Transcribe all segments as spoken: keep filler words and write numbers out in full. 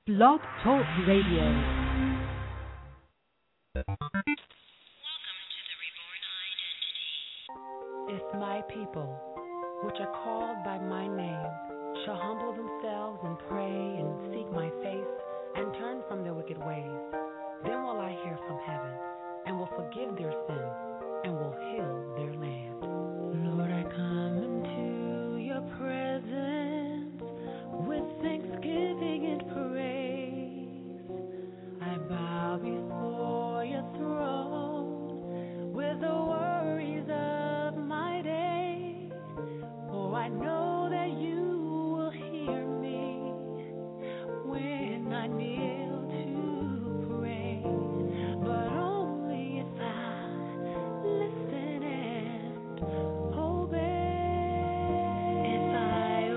Blog Talk Radio. If my people, which are called by my name, shall humble themselves and pray and seek my face and turn from their wicked ways, then will I hear from heaven and will forgive their sins and will heal their land. Lord, I come into your presence with thanksgiving and praise. I bow before your throne with the worries of my day, for I know that you will hear me when I kneel to pray, but only if I listen and obey. If I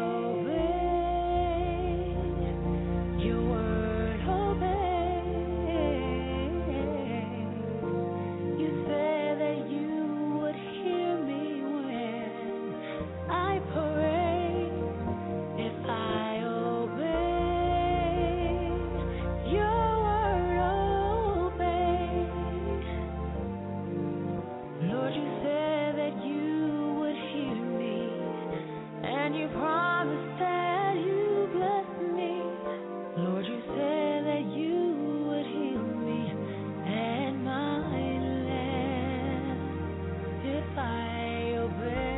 obey your word, obey. You said that you would hear me when I pray. If I obey your word, obey. Lord, you said that you would hear me, and you promised that you bless me. Lord, you said that you would heal me and my land if I obey.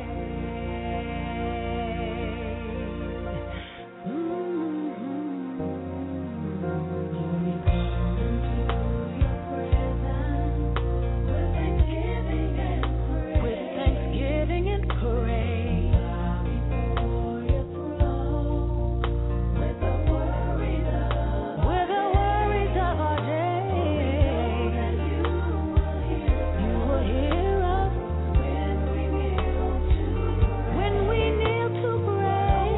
With thanksgiving and praise, with the worries of our day, you will hear us when we kneel to pray.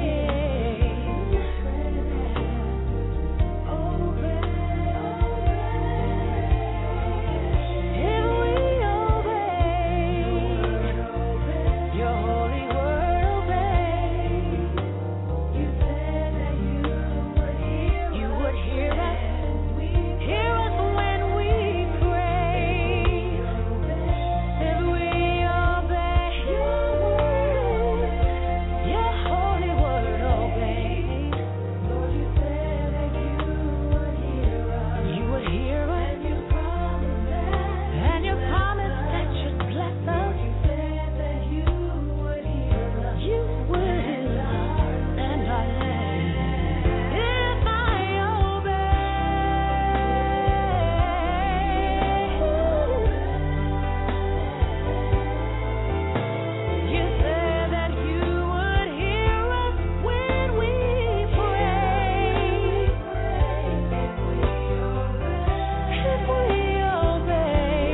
If we obey your holy word, obey. You said that you would hear you would hear us, hear us when we pray. If we obey your word, your holy word, obey. Lord, you said that you would hear us, you would hear us, and you promised that, and you promised that you'd bless us. You said that you would hear us, you would heal us and our land. If I obey, you said that you would hear us when we pray. If we obey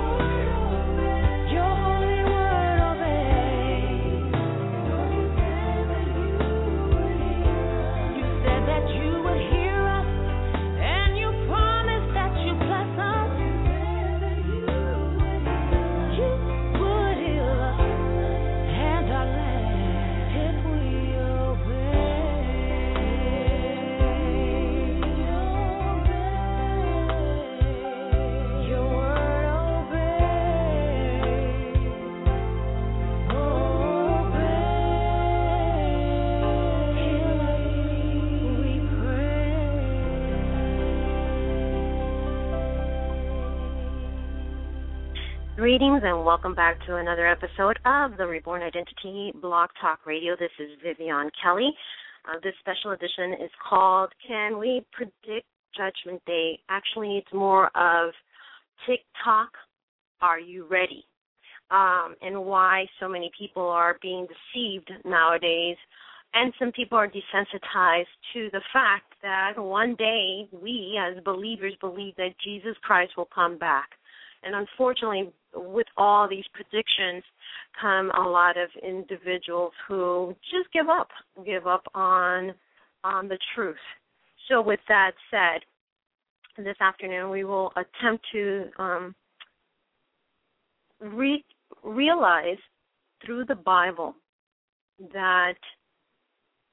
your holy word, obey. You said that you would hear us, and you promised that you bless us. You would heal us and our land if we obey your word, Greetings and welcome back to another episode of the Reborn Identity Blog Talk Radio. This is Vivian Kelly. Uh, this special edition is called Can We Predict Judgment Day? Actually, it's more of TikTok, Are You Ready? Um, and why so many people are being deceived nowadays. And some people are desensitized to the fact that one day we as believers believe that Jesus Christ will come back. And unfortunately, with all these predictions come a lot of individuals who just give up, give up on on the truth. So with that said, this afternoon we will attempt to um, re- realize through the Bible that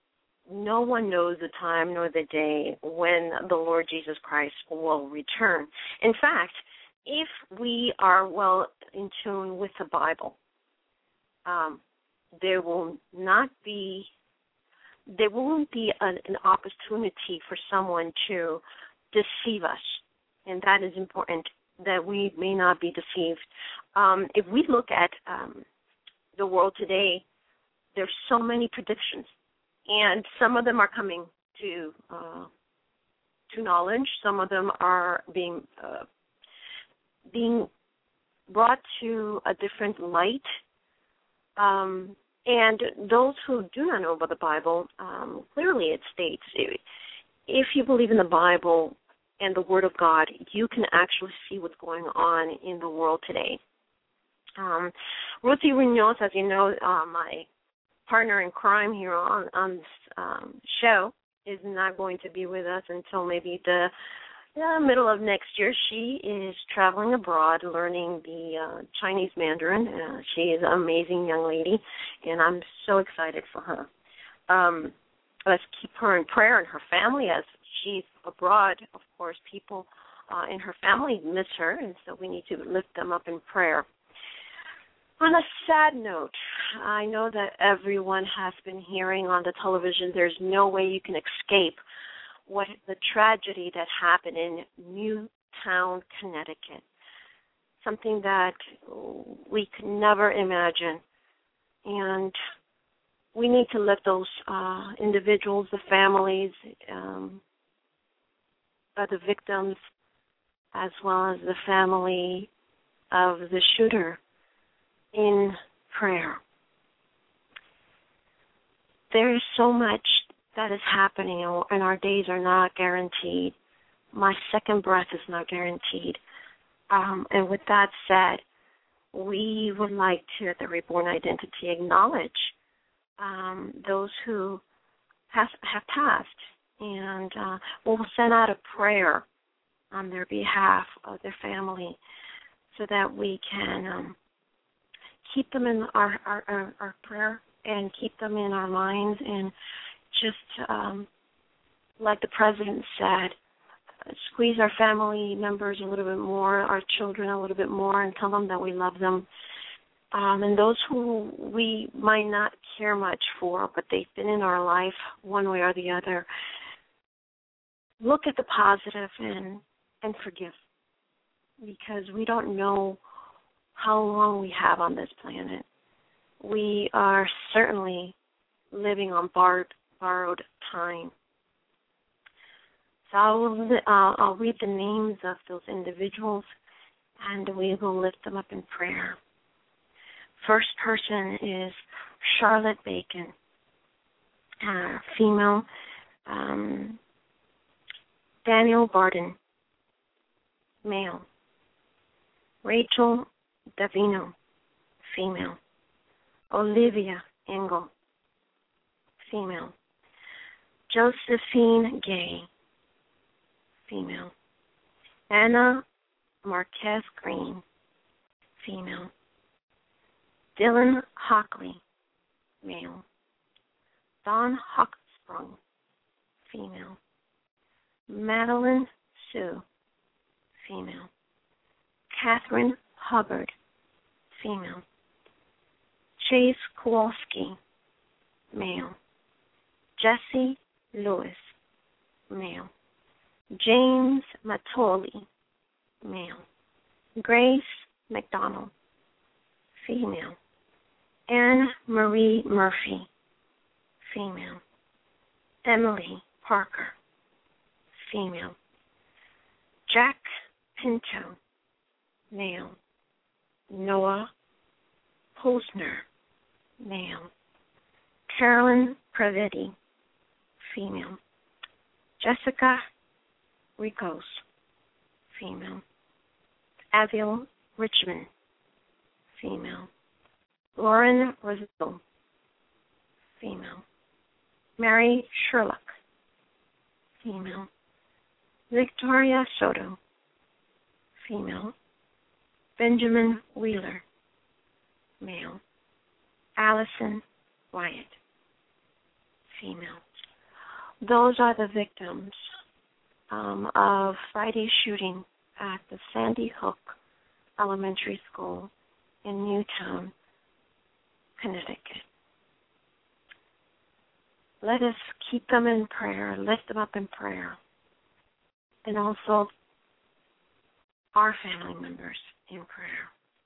no one knows the time nor the day when the Lord Jesus Christ will return. In fact, if we are well in tune with the Bible, um, there will not be, there won't be an, an opportunity for someone to deceive us, and that is important, that we may not be deceived. Um, if we look at um, the world today, there's so many predictions, and some of them are coming to uh, to knowledge. Some of them are being uh, being brought to a different light. Um, and those who do not know about the Bible, um, clearly it states, if you believe in the Bible and the Word of God, you can actually see what's going on in the world today. Um, Ruthie Munoz, as you know, uh, my partner in crime here on, on this um, show, is not going to be with us until maybe the uh, middle of next year. She is traveling abroad learning the uh, Chinese Mandarin. Uh, she is an amazing young lady, and I'm so excited for her. Um, let's keep her in prayer and her family as she's abroad. Of course, people uh, in her family miss her, and so we need to lift them up in prayer. On a sad note, I know that everyone has been hearing on the television there's no way you can escape what the tragedy that happened in Newtown, Connecticut, something that we could never imagine. And we need to let those uh, individuals, the families, um, of the victims, as well as the family of the shooter, in prayer. There is so much that is happening, and our days are not guaranteed. My second breath is not guaranteed. Um, and with that said, we would like to, at the Reborn Identity, acknowledge um, those who have, have passed, and uh, we'll send out a prayer on their behalf of their family so that we can um, keep them in our, our, our, our prayer and keep them in our minds, and just um, like the President said, squeeze our family members a little bit more, our children a little bit more, and tell them that we love them. Um, and those who we might not care much for, but they've been in our life one way or the other, look at the positive and, and forgive, because we don't know how long we have on this planet. We are certainly living on borrowed, borrowed time. So I'll, uh, I'll read the names of those individuals, and we will lift them up in prayer. First person is Charlotte Bacon, uh, female. Um, Daniel Barden, male. Rachel Davino, female. Olivia Engel, female. Josephine Gay, female. Anna Marquez Green, female. Dylan Hockley, male. Dawn Hochsprung, female. Madeline Sue, female. Catherine Hubbard, female. Chase Kowalski, male. Jesse Lewis, male. James Matoli, male. Grace McDonald, female. Anne Marie Murphy, female. Emily Parker, female. Jack Pinto, male. Noah Posner, male. Carolyn Pravetti, female. Jessica Ricos, female. Aviel Richmond, female. Lauren Roselle, female. Mary Sherlock, female. Victoria Soto, female. Benjamin Wheeler, male. Allison Wyatt, female. Those are the victims um, of Friday's shooting at the Sandy Hook Elementary School in Newtown, Connecticut. Let us keep them in prayer, lift them up in prayer, and also our family members in prayer.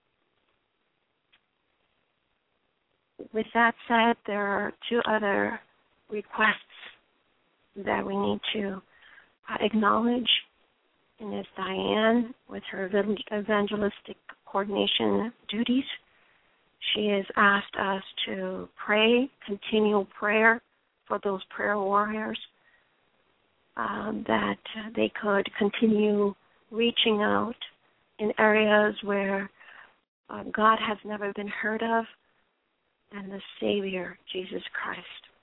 With that said, there are two other requests that we need to uh, acknowledge, and it's Diane with her evangelistic coordination duties. She has asked us to pray, continual prayer for those prayer warriors, um, that they could continue reaching out in areas where uh, God has never been heard of, and the Savior, Jesus Christ.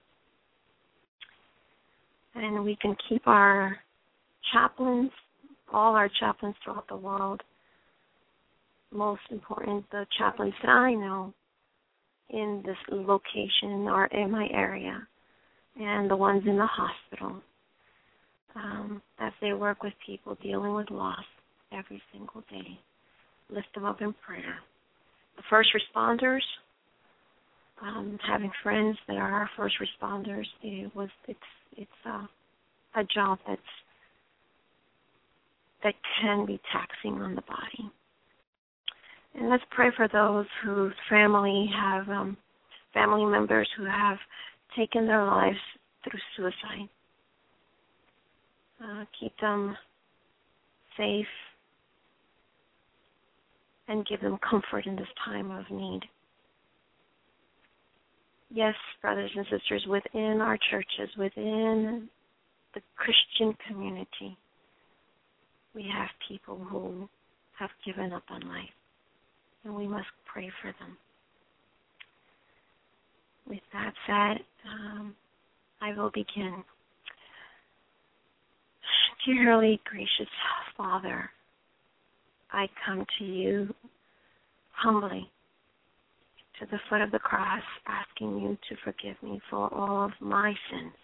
And we can keep our chaplains, all our chaplains throughout the world, most important, the chaplains that I know in this location or in my area, and the ones in the hospital, um, as they work with people dealing with loss every single day. Lift them up in prayer. The first responders, um, having friends that are our first responders, it was it's it's uh, a job that's that can be taxing on the body. And let's pray for those whose family have um, family members who have taken their lives through suicide. Uh, keep them safe and give them comfort in this time of need. Yes, brothers and sisters, within our churches, within the Christian community, we have people who have given up on life, and we must pray for them. With that said, um, I will begin. Dearly gracious Father, I come to you humbly to the foot of the cross, asking you to forgive me for all of my sins,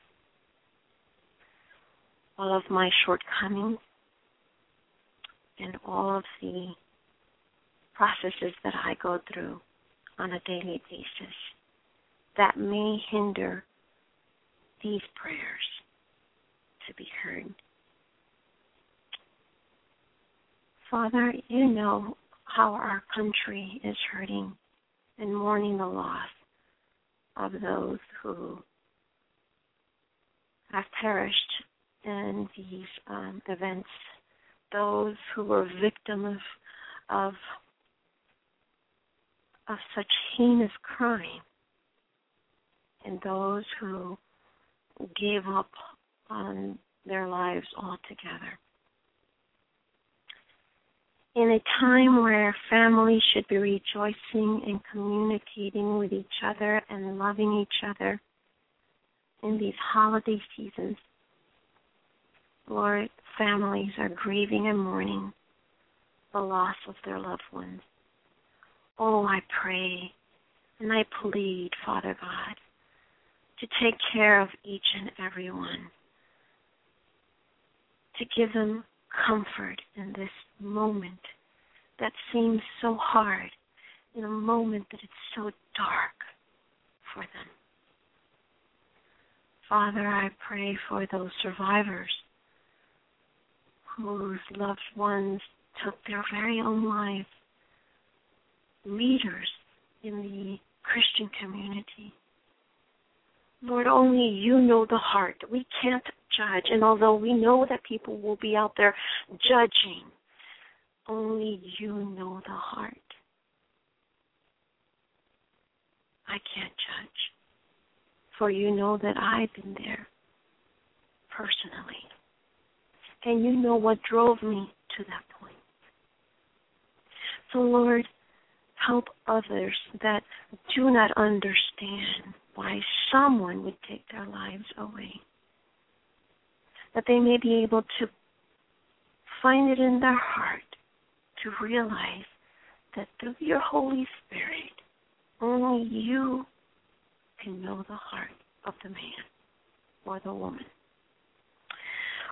all of my shortcomings, and all of the processes that I go through on a daily basis that may hinder these prayers to be heard. Father, you know how our country is hurting and mourning the loss of those who have perished in these um, events, those who were victims of, of of such heinous crime, and those who gave up on their lives altogether. In a time where families should be rejoicing and communicating with each other and loving each other in these holiday seasons, Lord, families are grieving and mourning the loss of their loved ones. Oh, I pray and I plead, Father God, to take care of each and every one, to give them comfort in this moment that seems so hard, in a moment that it's so dark for them. Father, I pray for those survivors whose loved ones took their very own lives, leaders in the Christian community. Lord, only you know the heart. We can't judge, and although we know that people will be out there judging, only you know the heart. I can't judge, for you know that I've been there personally, and you know what drove me to that point. So, Lord, help others that do not understand why someone would take their lives away, that they may be able to find it in their heart to realize that through your Holy Spirit, only you can know the heart of the man or the woman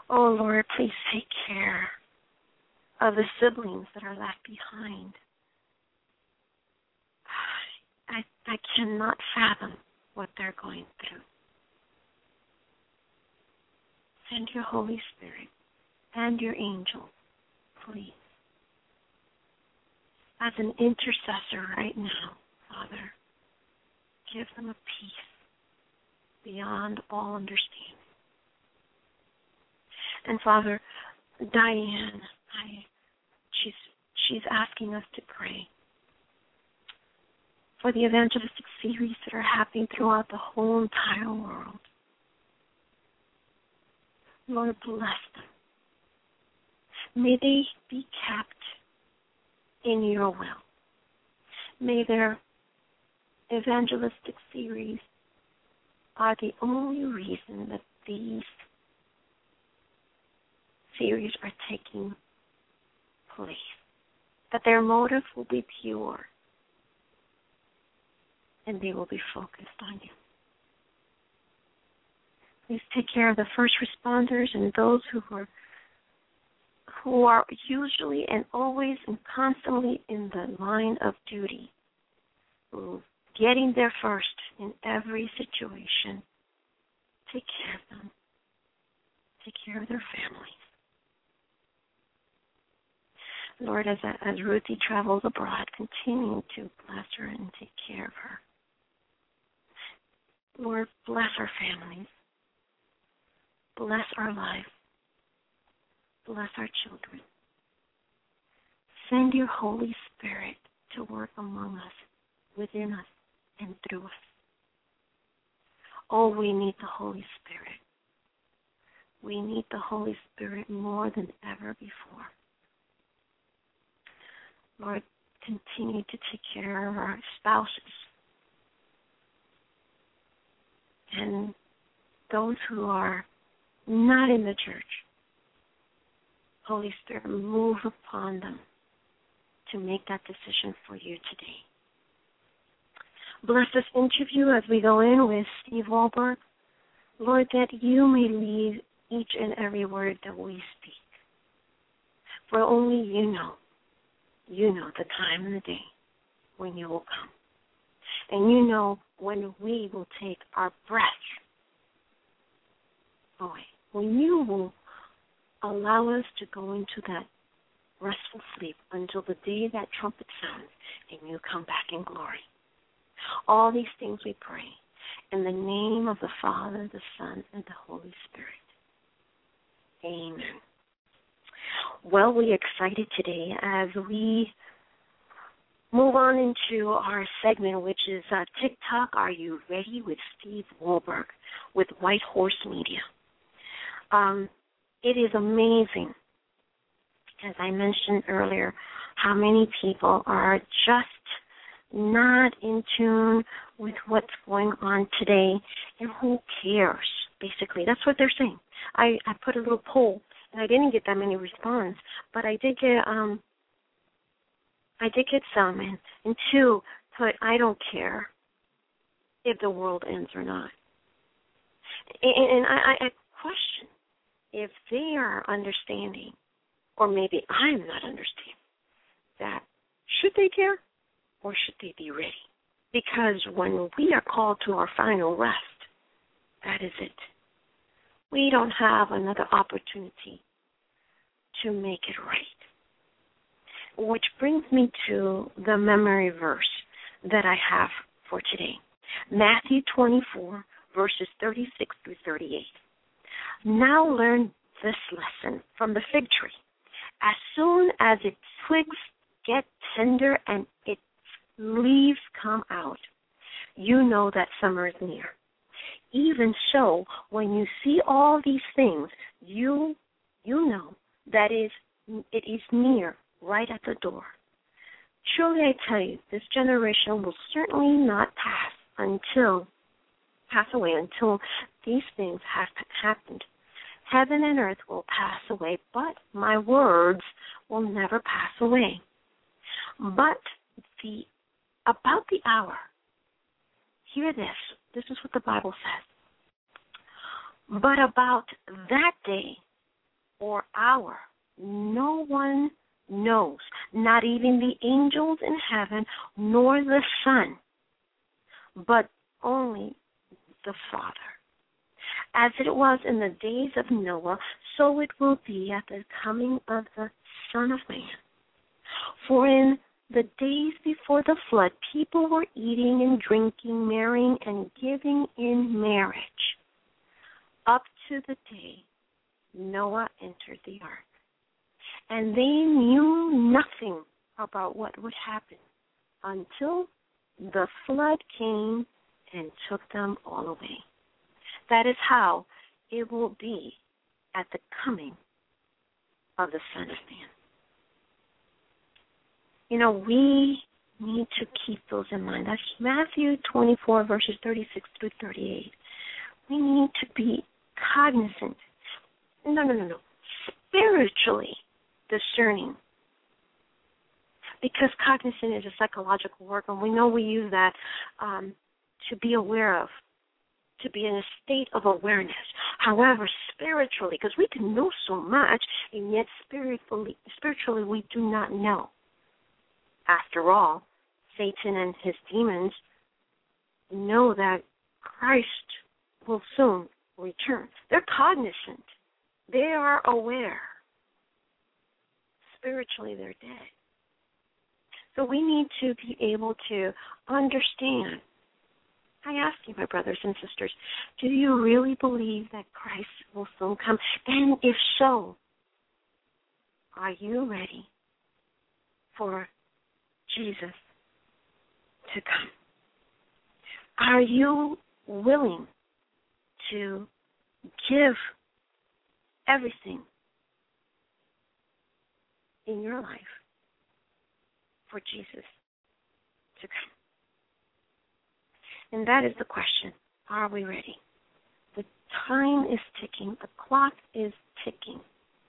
Oh, Lord, please take care of the siblings that are left behind. I, I cannot fathom what they're going through. Send your Holy Spirit and your angels, please. As an intercessor right now, Father, give them a peace beyond all understanding. And Father, Diane, I, she's she's asking us to pray for the evangelistic series that are happening throughout the whole entire world. Lord, bless them. May they be kept in your will. May their evangelistic series are the only reason that these series are taking place. That their motive will be pure and they will be focused on you. Please take care of the first responders and those who are who are usually and always and constantly in the line of duty, getting there first in every situation. Take care of them. Take care of their families. Lord, as, as Ruthie travels abroad, continue to bless her and take care of her. Lord, bless our families. Bless our life. Bless our children. Send your Holy Spirit to work among us, within us, and through us. Oh, we need the Holy Spirit. We need the Holy Spirit more than ever before. Lord, continue to take care of our spouses and those who are not in the church. Holy Spirit, move upon them to make that decision for you today. Bless this interview as we go in with Steve Wohlberg. Lord, that you may lead each and every word that we speak. For only you know. You know the time and the day when you will come. And you know when we will take our breath away. When you will allow us to go into that restful sleep until the day that trumpet sounds and you come back in glory. All these things we pray in the name of the Father, the Son, and the Holy Spirit. Amen. Well, we're excited today as we move on into our segment, which is uh, TikTok, Are You Ready, with Steve Wohlberg with White Horse Media. Um, it is amazing, as I mentioned earlier, how many people are just not in tune with what's going on today, and who cares, basically. That's what they're saying. I, I put a little poll, and I didn't get that many responses, but I did get um I did get some, and, and two put, I don't care if the world ends or not. And, and I, I question if they are understanding, or maybe I'm not understanding, that should they care or should they be ready? Because when we are called to our final rest, that is it. We don't have another opportunity to make it right. Which brings me to the memory verse that I have for today. Matthew twenty-four, verses thirty-six through thirty-eight. Now learn this lesson from the fig tree. As soon as its twigs get tender and its leaves come out, you know that summer is near. Even so, when you see all these things, you you know that is it is near, right at the door. Truly I tell you, this generation will certainly not pass until pass away until these things have happened. Heaven and earth will pass away, but my words will never pass away. But the about the hour, hear this, this is what the Bible says. But about that day or hour no one knows, not even the angels in heaven, nor the Son, but only the Father. As it was in the days of Noah, so it will be at the coming of the Son of Man. For in the days before the flood, people were eating and drinking, marrying and giving in marriage, up to the day Noah entered the ark. And they knew nothing about what would happen until the flood came and took them all away. That is how it will be at the coming of the Son of Man. You know, we need to keep those in mind. That's Matthew twenty-four, verses thirty-six through thirty-eight. We need to be cognizant. No, no, no, no. Spiritually discerning. Because cognizant is a psychological word, and we know we use that um, to be aware of, to be in a state of awareness. However, spiritually, because we can know so much, and yet spiritually, spiritually we do not know. After all, Satan and his demons know that Christ will soon return. They're cognizant. They are aware. Spiritually, they're dead. So we need to be able to understand. I ask you, my brothers and sisters, do you really believe that Christ will soon come? And if so, are you ready for Jesus to come? Are you willing to give everything in your life for Jesus to come? And that is the question. Are we ready? The time is ticking. The clock is ticking.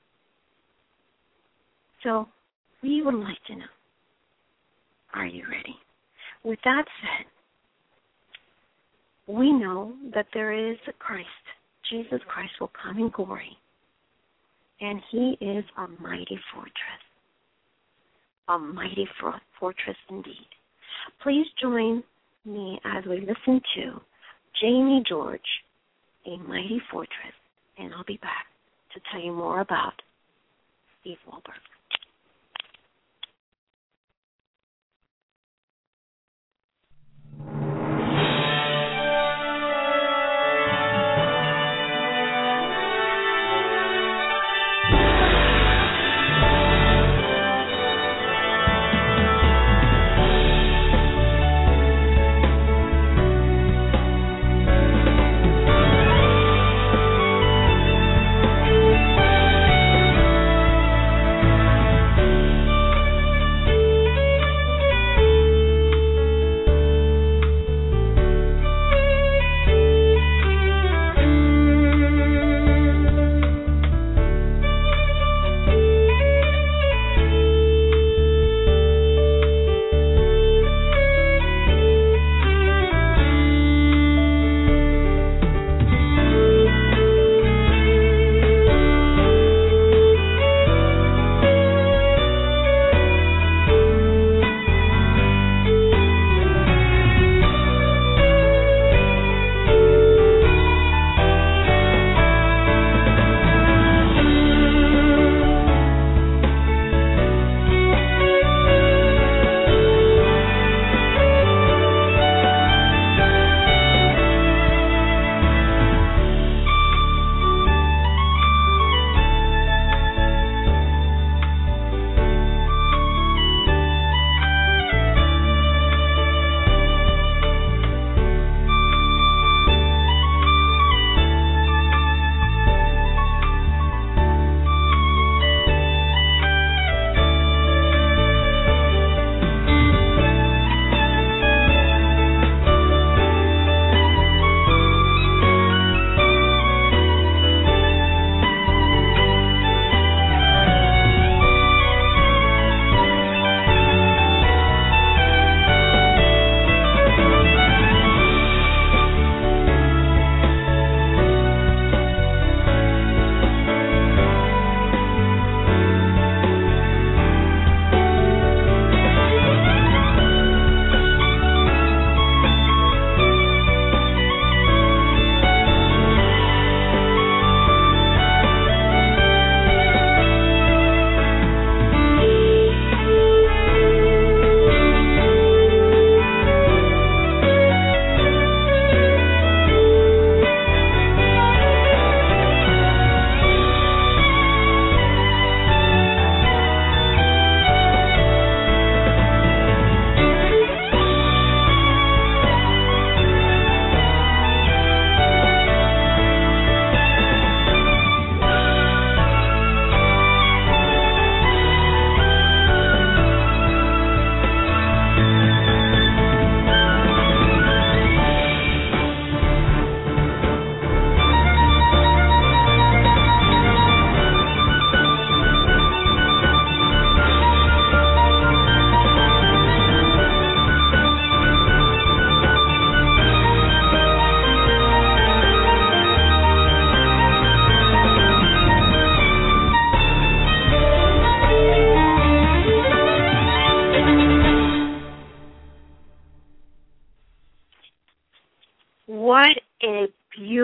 So we would like to know, are you ready? With that said, we know that there is a Christ. Jesus Christ will come in glory. And he is a mighty fortress. A mighty for- fortress indeed. Please join me as we listen to Jamie George, A Mighty Fortress, and I'll be back to tell you more about Steve Wahlberg.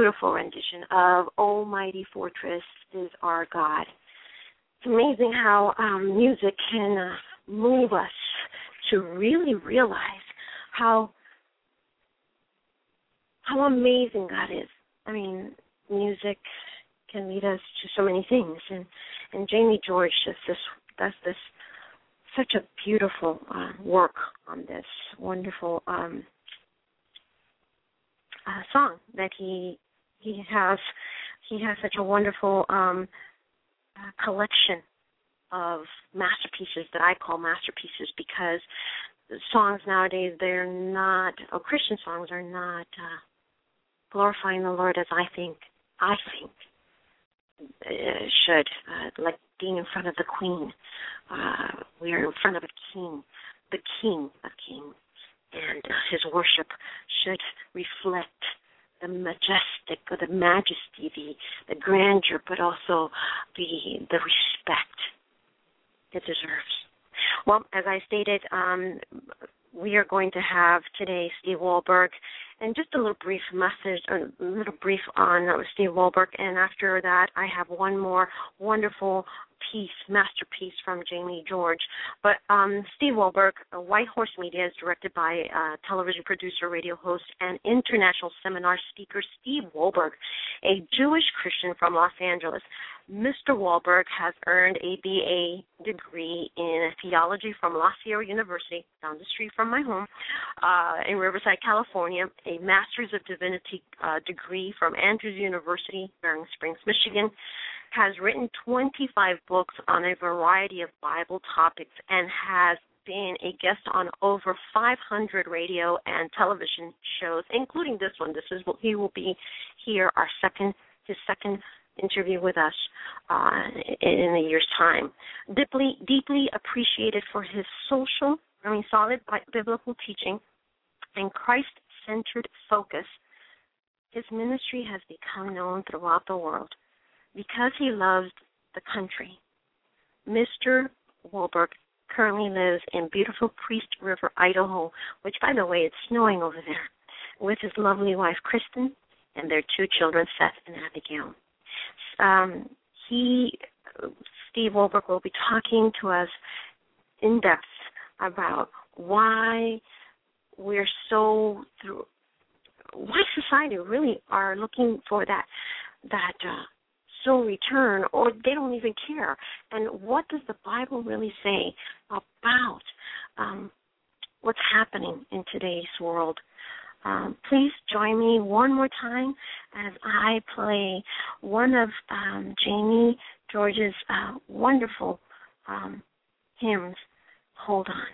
beautiful rendition of "Oh Mighty Fortress is Our God." It's amazing how um, music can uh, move us to really realize how how amazing God is. I mean, music can lead us to so many things, and and Jamie George does this does this such a beautiful uh, work on this wonderful um, uh, song that he he has he has such a wonderful um, uh, collection of masterpieces that I call masterpieces, because songs nowadays, they're not, or Christian songs are not uh, glorifying the Lord as I think I think uh, should, uh, like being in front of the Queen. Uh, we are in front of a king, the King of Kings, and uh, his worship should reflect the majestic, or the majesty, the, the grandeur, but also the the respect it deserves. Well, as I stated, um, we are going to have today Steve Wohlberg, and just a little brief message, a little brief on uh, Steve Wohlberg, and after that I have one more wonderful piece, masterpiece from Jamie George. But um, Steve Wohlberg, uh, White Horse Media, is directed by uh, television producer, radio host, and international seminar speaker Steve Wohlberg, a Jewish Christian from Los Angeles. Mister Wohlberg has earned a B A degree in theology from La Sierra University, down the street from my home, uh, in Riverside, California, a Master's of Divinity uh, degree from Andrews University, Bering Springs, Michigan, has written twenty-five books on a variety of Bible topics, and has been a guest on over five hundred radio and television shows, including this one. This is he will be here, our second, his second interview with us uh, in a year's time. Deeply, deeply appreciated for his social, I mean, solid biblical teaching and Christ-centered focus, his ministry has become known throughout the world because he loves the country. Mister Wohlberg currently lives in beautiful Priest River, Idaho, which, by the way, it's snowing over there, with his lovely wife, Kristen, and their two children, Seth and Abigail. Um, he, Steve Wohlberg, will be talking to us in depth about why we're so, through, why society really are looking for that that uh, soul return, or they don't even care. And what does the Bible really say about um, what's happening in today's world? Um, please join me one more time as I play one of um, Jamie George's uh, wonderful um, hymns, Hold On.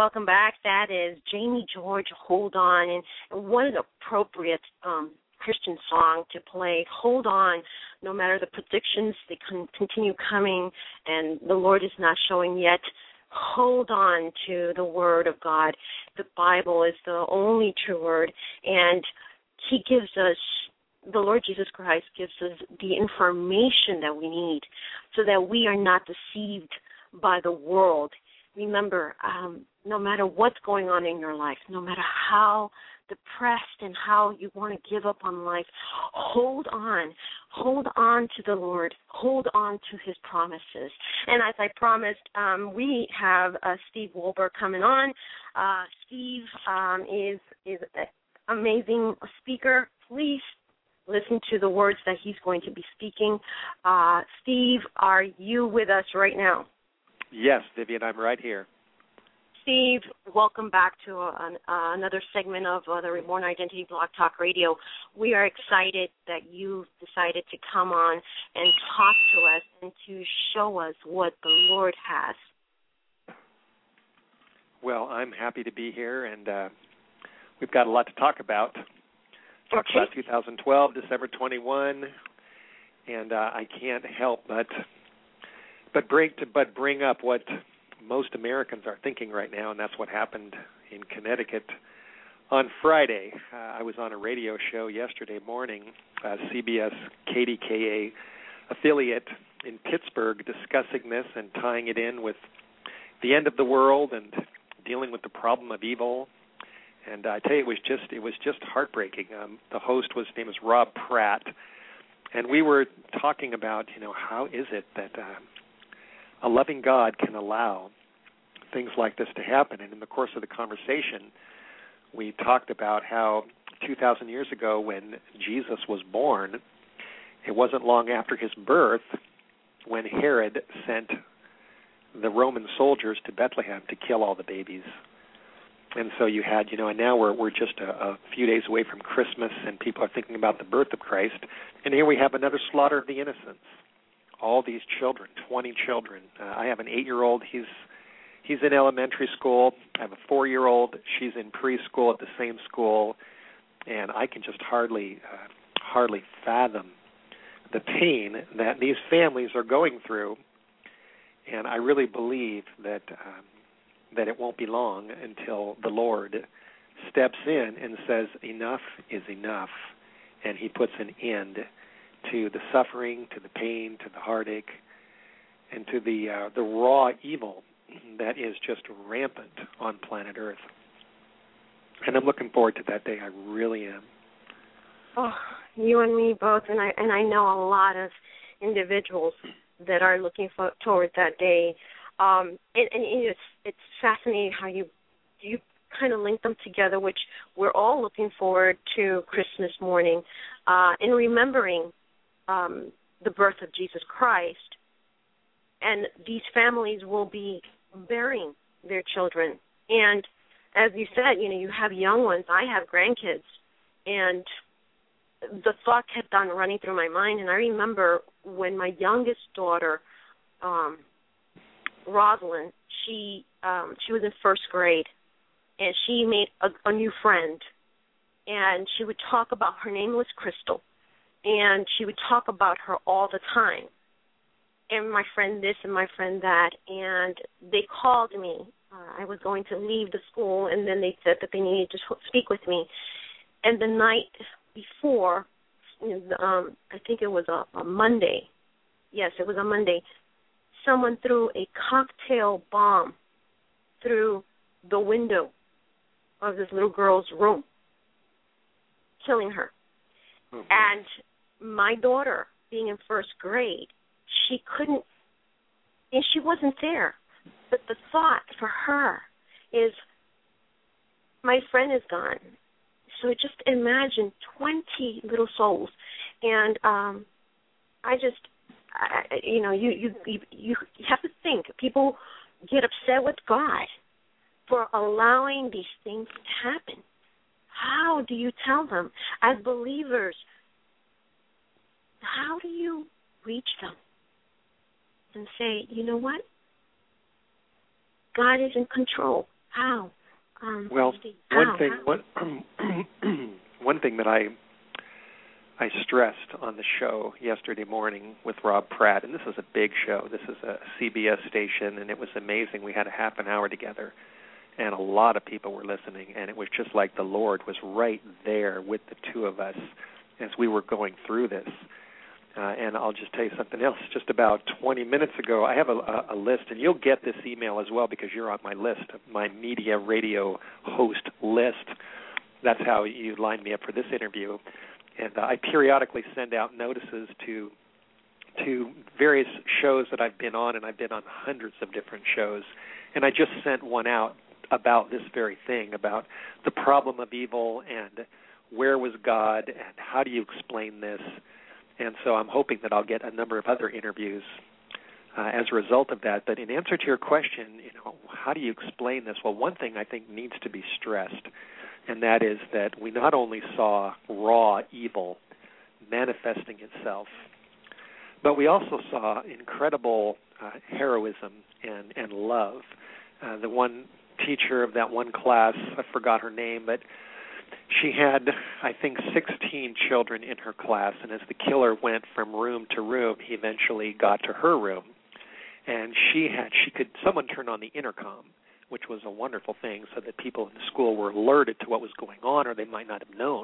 welcome back. That is Jamie George, Hold On. And what an appropriate um, Christian song to play. Hold on. No matter the predictions, they can continue coming, and the Lord is not showing yet. Hold on to the Word of God. The Bible is the only true Word, and He gives us, the Lord Jesus Christ gives us the information that we need so that we are not deceived by the world. Remember, um, no matter what's going on in your life, no matter how depressed and how you want to give up on life, hold on. Hold on to the Lord. Hold on to His promises. And as I promised, um, we have uh, Steve Wohlberg coming on. Uh, Steve um, is is an amazing speaker. Please listen to the words that he's going to be speaking. Uh, Steve, are you with us right now? Yes, Vivian, I'm right here. Steve, welcome back to uh, uh, another segment of uh, the Reborn Identity Blog Talk Radio. We are excited that you decided to come on and talk to us and to show us what the Lord has. Well, I'm happy to be here, and uh, we've got a lot to talk about. Talk okay. about two thousand twelve, December twenty-first, and uh, I can't help but but bring to but bring up what most Americans are thinking right now, and that's what happened in Connecticut on Friday. Uh, I was on a radio show yesterday morning, uh, C B S K D K A affiliate in Pittsburgh, discussing this and tying it in with the end of the world and dealing with the problem of evil. And I tell you, it was just it was just heartbreaking. Um, the host was his name was Rob Pratt, and we were talking about, you know, how is it that uh, a loving God can allow things like this to happen? And in the course of the conversation, we talked about how two thousand years ago, when Jesus was born, it wasn't long after his birth when Herod sent the Roman soldiers to Bethlehem to kill all the babies. And so you had, you know, and now we're we're just a, a few days away from Christmas, and people are thinking about the birth of Christ. And here we have another slaughter of the innocents. All these children, twenty children. Uh, I have an eight-year-old. He's he's in elementary school. I have a four-year-old. She's in preschool at the same school, and I can just hardly uh, hardly fathom the pain that these families are going through. And I really believe that. Um, that it won't be long until the Lord steps in and says, enough is enough, and he puts an end to the suffering, to the pain, to the heartache, and to the uh, the raw evil that is just rampant on planet Earth. And I'm looking forward to that day. I really am. Oh, you and me both, and I and I know a lot of individuals that are looking for, toward that day. Um, and, and it's it's fascinating how you you kind of link them together, which we're all looking forward to Christmas morning, uh, in remembering um, the birth of Jesus Christ. And these families will be burying their children. And as you said, you know, you have young ones. I have grandkids, and the thought kept on running through my mind. And I remember when my youngest daughter, um, Rosalind, she um, she was in first grade, and she made a, a new friend, and she would talk about, her name was Crystal, and she would talk about her all the time, and my friend this and my friend that, and they called me. Uh, I was going to leave the school, and then they said that they needed to speak with me, and the night before, um, I think it was a, a Monday, yes, it was a Monday, someone threw a cocktail bomb through the window of this little girl's room, killing her. Mm-hmm. And my daughter, being in first grade, she couldn't, and she wasn't there. But the thought for her is, my friend is gone. So just imagine twenty little souls. And um, I just... I, you know, you, you you you have to think. People get upset with God for allowing these things to happen. How do you tell them? As believers, how do you reach them and say, you know what? God is in control. How? Um, well, how? one thing, how? one, one thing that I I stressed on the show yesterday morning with Rob Pratt, and this is a big show. This is a C B S station, and it was amazing. We had a half an hour together, and a lot of people were listening, and it was just like the Lord was right there with the two of us as we were going through this. Uh, and I'll just tell you something else. Just about twenty minutes ago, I have a, a, a list, and you'll get this email as well because you're on my list, my media radio host list. That's how you lined me up for this interview. And uh, I periodically send out notices to to various shows that I've been on, and I've been on hundreds of different shows. And I just sent one out about this very thing, about the problem of evil and where was God and how do you explain this. And so I'm hoping that I'll get a number of other interviews uh, as a result of that. But in answer to your question, you know, how do you explain this? Well, one thing I think needs to be stressed, and that is that we not only saw raw evil manifesting itself, but we also saw incredible uh, heroism and, and love. Uh, the one teacher of that one class, I forgot her name, but she had, I think, sixteen children in her class, and as the killer went from room to room, he eventually got to her room. And she had, she could, someone turned on the intercom, which was a wonderful thing, so that people in the school were alerted to what was going on, or they might not have known.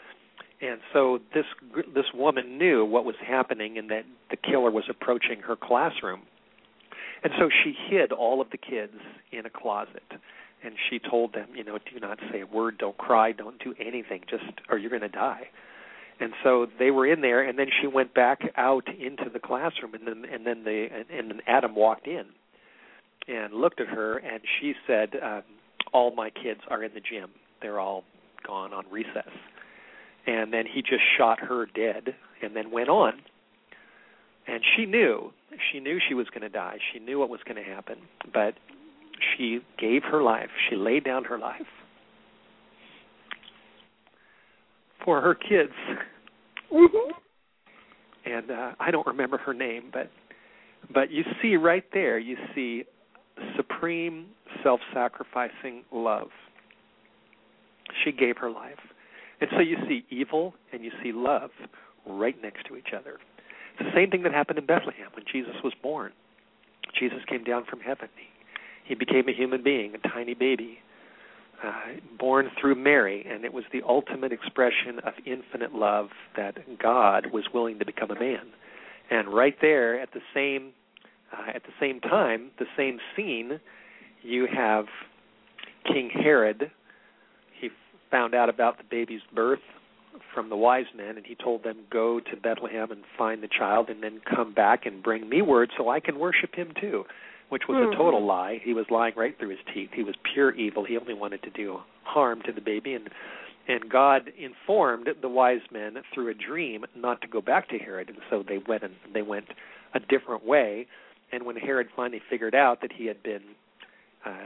And so this this woman knew what was happening and that the killer was approaching her classroom. And so she hid all of the kids in a closet. And she told them, you know, do not say a word, don't cry, don't do anything, just, or you're going to die. And so they were in there, and then she went back out into the classroom, and then and then the and then Adam walked in and looked at her, and she said, um, all my kids are in the gym. They're all gone on recess. And then he just shot her dead and then went on. And she knew, she knew she was going to die. She knew what was going to happen, but she gave her life. She laid down her life for her kids. Mm-hmm. And uh, I don't remember her name, but but you see right there, you see supreme self-sacrificing love. She gave her life. And so you see evil and you see love right next to each other. It's the same thing that happened in Bethlehem when Jesus was born. Jesus came down from heaven. He, he became a human being, a tiny baby, uh, born through Mary, and it was the ultimate expression of infinite love that God was willing to become a man. And right there, at the same uh, at the same time, the same scene, you have King Herod. He found out about the baby's birth from the wise men, and he told them, go to Bethlehem and find the child and then come back and bring me word so I can worship him too, which was mm-hmm. a total lie. He was lying right through his teeth. He was pure evil. He only wanted to do harm to the baby, and and God informed the wise men through a dream not to go back to Herod, and so they went and they went a different way. And when Herod finally figured out that he had been uh,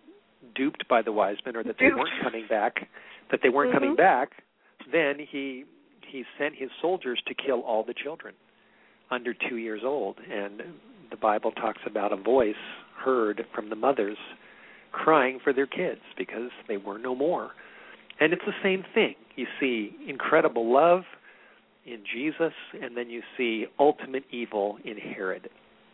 duped by the wise men, or that they weren't coming back, that they weren't mm-hmm. coming back, then he he sent his soldiers to kill all the children under two years old. And the Bible talks about a voice heard from the mothers crying for their kids because they were no more. And it's the same thing. You see incredible love in Jesus, and then you see ultimate evil in Herod.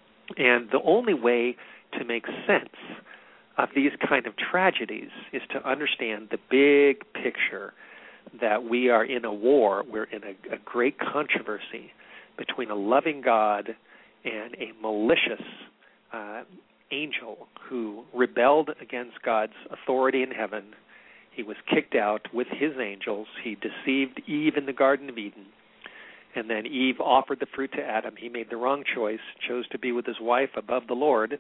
And the only way to make sense of these kind of tragedies is to understand the big picture that we are in a war, we're in a, a great controversy between a loving God and a malicious uh, angel who rebelled against God's authority in heaven. He was kicked out with his angels. He deceived Eve in the Garden of Eden. And then Eve offered the fruit to Adam. He made the wrong choice, chose to be with his wife above the Lord,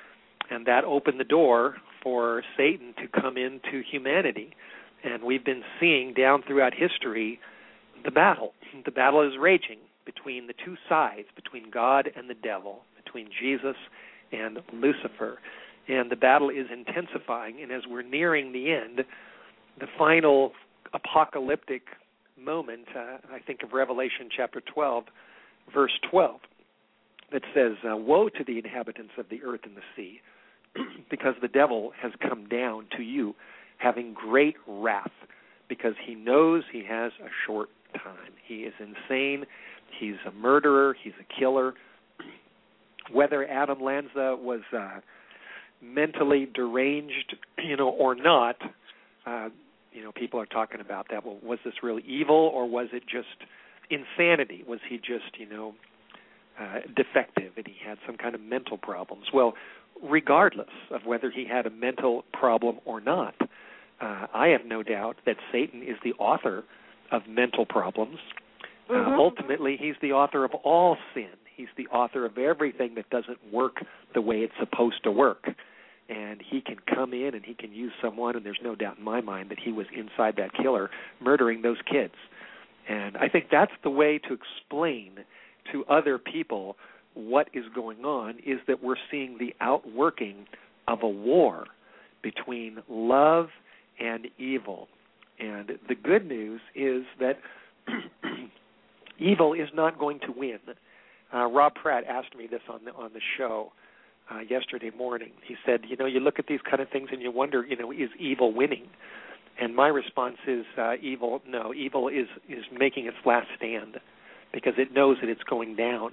and that opened the door for Satan to come into humanity. And we've been seeing down throughout history the battle. The battle is raging between the two sides, between God and the devil, between Jesus and Lucifer. And the battle is intensifying, and as we're nearing the end, the final apocalyptic moment, uh, I think of Revelation chapter twelve, verse twelve, that says, uh, woe to the inhabitants of the earth and the sea, because the devil has come down to you having great wrath, because he knows he has a short time. He is insane. He's a murderer. He's a killer. Whether Adam Lanza was uh, mentally deranged, you know, or not, uh, you know, people are talking about that. Well, was this really evil, or was it just insanity? Was he just, you know, uh, defective, and he had some kind of mental problems? Well, regardless of whether he had a mental problem or not, uh, I have no doubt that Satan is the author of mental problems. Mm-hmm. Uh, ultimately, he's the author of all sin. He's the author of everything that doesn't work the way it's supposed to work. And he can come in and he can use someone, and there's no doubt in my mind that he was inside that killer murdering those kids. And I think that's the way to explain to other people what is going on, is that we're seeing the outworking of a war between love and evil. And the good news is that evil is not going to win. Uh, Rob Pratt asked me this on the on the show uh, yesterday morning. He said, you know, you look at these kind of things and you wonder, you know, is evil winning? And my response is, uh, evil, no, evil is, is making its last stand, because it knows that it's going down.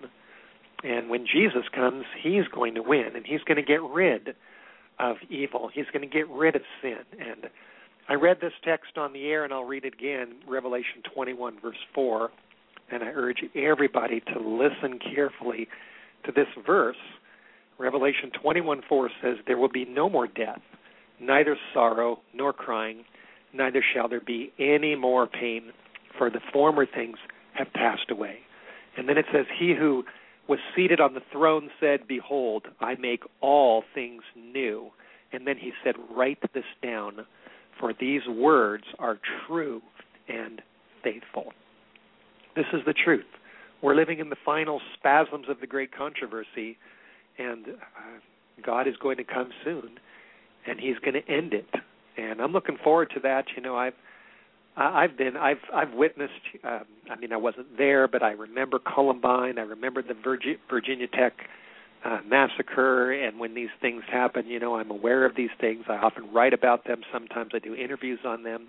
And when Jesus comes, he's going to win, and he's going to get rid of evil. He's going to get rid of sin. And I read this text on the air, and I'll read it again, Revelation twenty-one, verse four. And I urge everybody to listen carefully to this verse. Revelation twenty-one four says, there will be no more death, neither sorrow nor crying, neither shall there be any more pain, for the former things have passed away. And then it says, he who was seated on the throne said, behold, I make all things new. And then he said, write this down, for these words are true and faithful. This is the truth. We're living in the final spasms of the great controversy, and uh, God is going to come soon, and he's going to end it. And I'm looking forward to that. You know, I've I've been I've I've witnessed. Um, I mean, I wasn't there, but I remember Columbine. I remember the Virgi- Virginia Tech uh, massacre, and when these things happen, you know, I'm aware of these things. I often write about them. Sometimes I do interviews on them.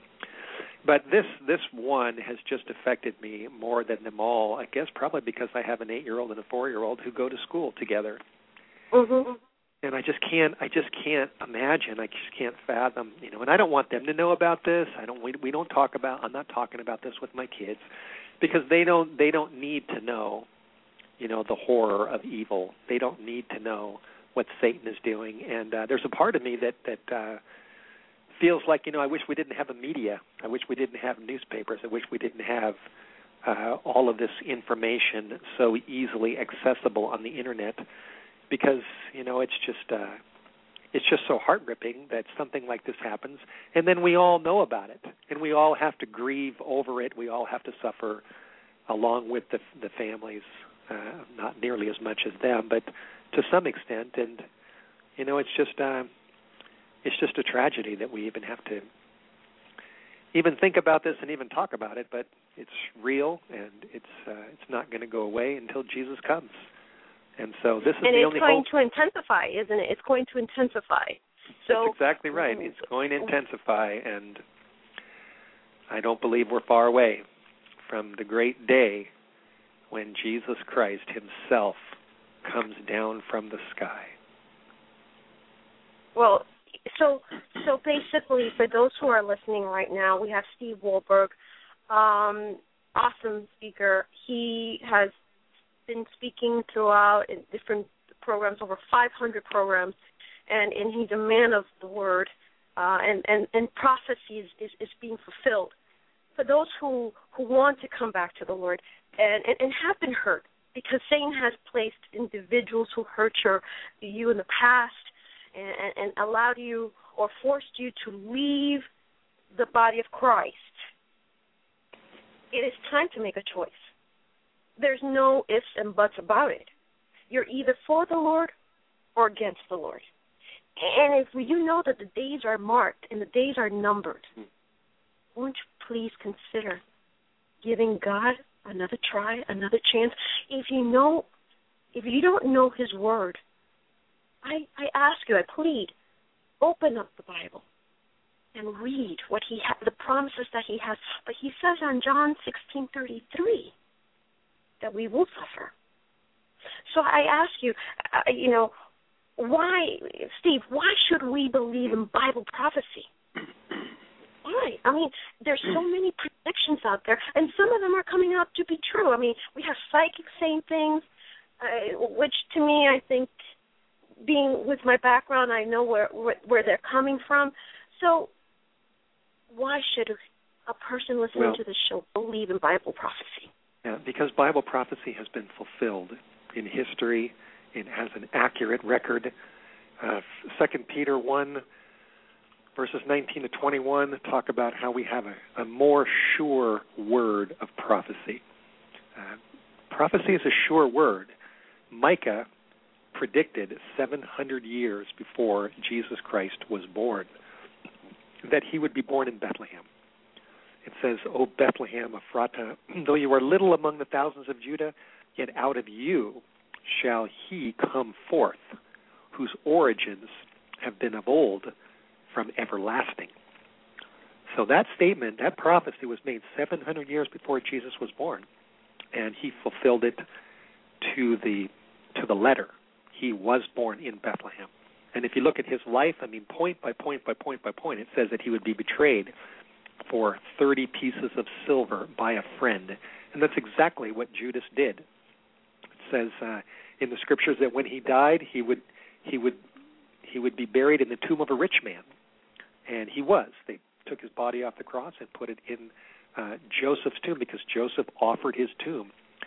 But this this one has just affected me more than them all, I guess probably because I have an eight-year-old and a four-year-old who go to school together. Mm-hmm. And I just can't I just can't imagine, I just can't fathom, you know, and I don't want them to know about this. I don't we, we don't talk about I'm not talking about this with my kids, because they don't they don't need to know, you know, the horror of evil. They don't need to know what Satan is doing. And uh, there's a part of me that that uh feels like, you know, I wish we didn't have a media. I wish we didn't have newspapers. I wish we didn't have uh, all of this information so easily accessible on the internet, because, you know, it's just uh, it's just so heart-ripping that something like this happens, and then we all know about it, and we all have to grieve over it. We all have to suffer along with the, the families, uh, not nearly as much as them, but to some extent. And, you know, it's just... Uh, It's just a tragedy that we even have to even think about this and even talk about it, but it's real, and it's uh, it's not going to go away until Jesus comes. And so this is and the only hope. And it's going to intensify, isn't it? It's going to intensify. So, That's exactly right. It's going to intensify, and I don't believe we're far away from the great day when Jesus Christ himself comes down from the sky. Well, So, so basically, for those who are listening right now, we have Steve Wohlberg, um, awesome speaker. He has been speaking throughout in different programs, over five hundred programs, and, and he's a man of the word, uh, and, and, and prophecy is, is, is being fulfilled. For those who, who want to come back to the Lord and, and, and have been hurt, because Satan has placed individuals who hurt your, you in the past, And, and allowed you or forced you to leave the body of Christ, it is time to make a choice. There's no ifs and buts about it. You're either for the Lord or against the Lord. And if you know that the days are marked and the days are numbered, won't you please consider giving God another try, another chance? If you know, if you don't know his word, I, I ask you, I plead, open up the Bible and read what he ha- the promises that he has. But he says on John sixteen thirty-three that we will suffer. So I ask you, uh, you know, why, Steve, why should we believe in Bible prophecy? Why? I mean, there's so many predictions out there, and some of them are coming out to be true. I mean, we have psychics saying things, uh, which to me, I think, being with my background, I know where, where where they're coming from. So why should a person listening well, to this show believe in Bible prophecy? Yeah, because Bible prophecy has been fulfilled in history. It has an accurate record. Uh, Second Peter one, verses nineteen to twenty-one, talk about how we have a, a more sure word of prophecy. Uh, prophecy is a sure word. Micah predicted seven hundred years before Jesus Christ was born that he would be born in Bethlehem. It says, O Bethlehem Ephratah, though you are little among the thousands of Judah, yet out of you shall he come forth, whose origins have been of old, from everlasting. So that statement, that prophecy was made seven hundred years before Jesus was born, and he fulfilled it to the to the letter. He was born in Bethlehem. And if you look at his life, I mean, point by point by point by point, it says that he would be betrayed for thirty pieces of silver by a friend. And that's exactly what Judas did. It says uh, in the scriptures that when he died, he would he would he would be buried in the tomb of a rich man. And he was. They took his body off the cross and put it in uh, Joseph's tomb because Joseph offered his tomb.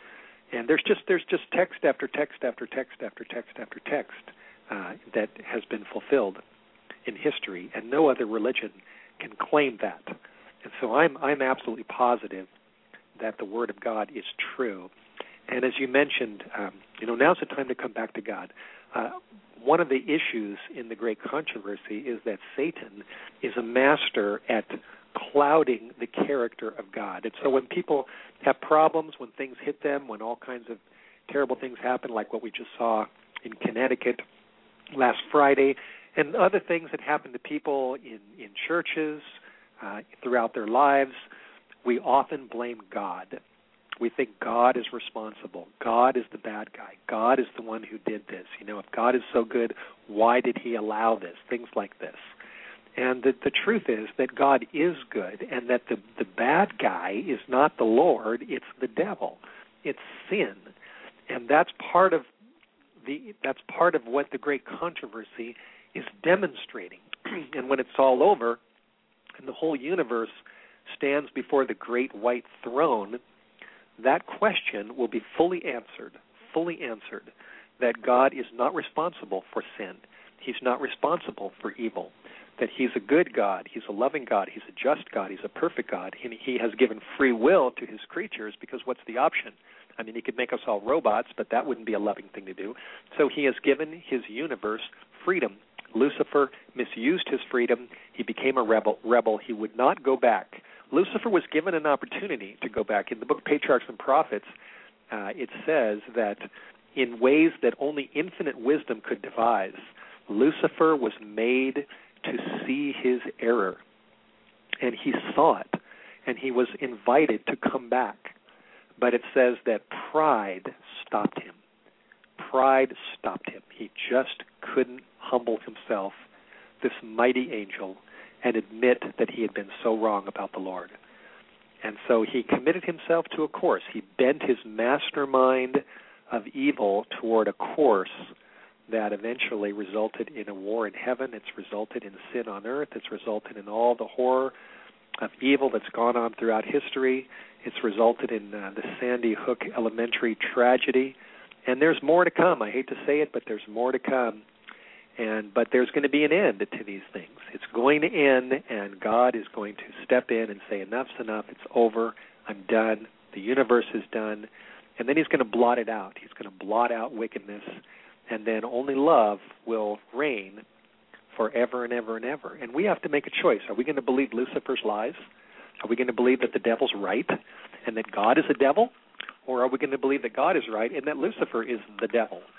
And there's just there's just text after text after text after text after text uh, that has been fulfilled in history, and no other religion can claim that. And so I'm I'm absolutely positive that the Word of God is true. And as you mentioned, um, you know, now's the time to come back to God. Uh, one of the issues in the great controversy is that Satan is a master at clouding the character of God. And so when people have problems, when things hit them, when all kinds of terrible things happen, like what we just saw in Connecticut last Friday, and other things that happen to people in, in churches uh, throughout their lives, we often blame God. We think God is responsible. God is the bad guy. God is the one who did this. You know, if God is so good, why did he allow this? Things like this. And the, the truth is that God is good, and that the, the bad guy is not the Lord, it's the devil. It's sin. And that's part of the that's part of what the great controversy is demonstrating. And when it's all over and the whole universe stands before the great white throne, that question will be fully answered, fully answered, that God is not responsible for sin. He's not responsible for evil, that he's a good God, he's a loving God, he's a just God, he's a perfect God, and he has given free will to his creatures, because what's the option? I mean, he could make us all robots, but that wouldn't be a loving thing to do. So he has given his universe freedom. Lucifer misused his freedom. He became a rebel. Rebel. He would not go back. Lucifer was given an opportunity to go back. In the book Patriarchs and Prophets, uh, it says that in ways that only infinite wisdom could devise, Lucifer was made to see his error. And he saw it, and he was invited to come back. But it says that pride stopped him. Pride stopped him. He just couldn't humble himself, this mighty angel, and admit that he had been so wrong about the Lord. And so he committed himself to a course. He bent his mastermind of evil toward a course that eventually resulted in a war in heaven. It's resulted in sin on earth. It's resulted in all the horror of evil that's gone on throughout history. It's resulted in uh, the Sandy Hook Elementary tragedy. And there's more to come. I hate to say it, but there's more to come. And but there's going to be an end to these things. It's going to end, and God is going to step in and say, enough's enough. It's over. I'm done. The universe is done. And then he's going to blot it out. He's going to blot out wickedness, and then only love will reign forever and ever and ever. And we have to make a choice. Are we going to believe Lucifer's lies? Are we going to believe that the devil's right and that God is a devil? Or are we going to believe that God is right and that Lucifer is the devil?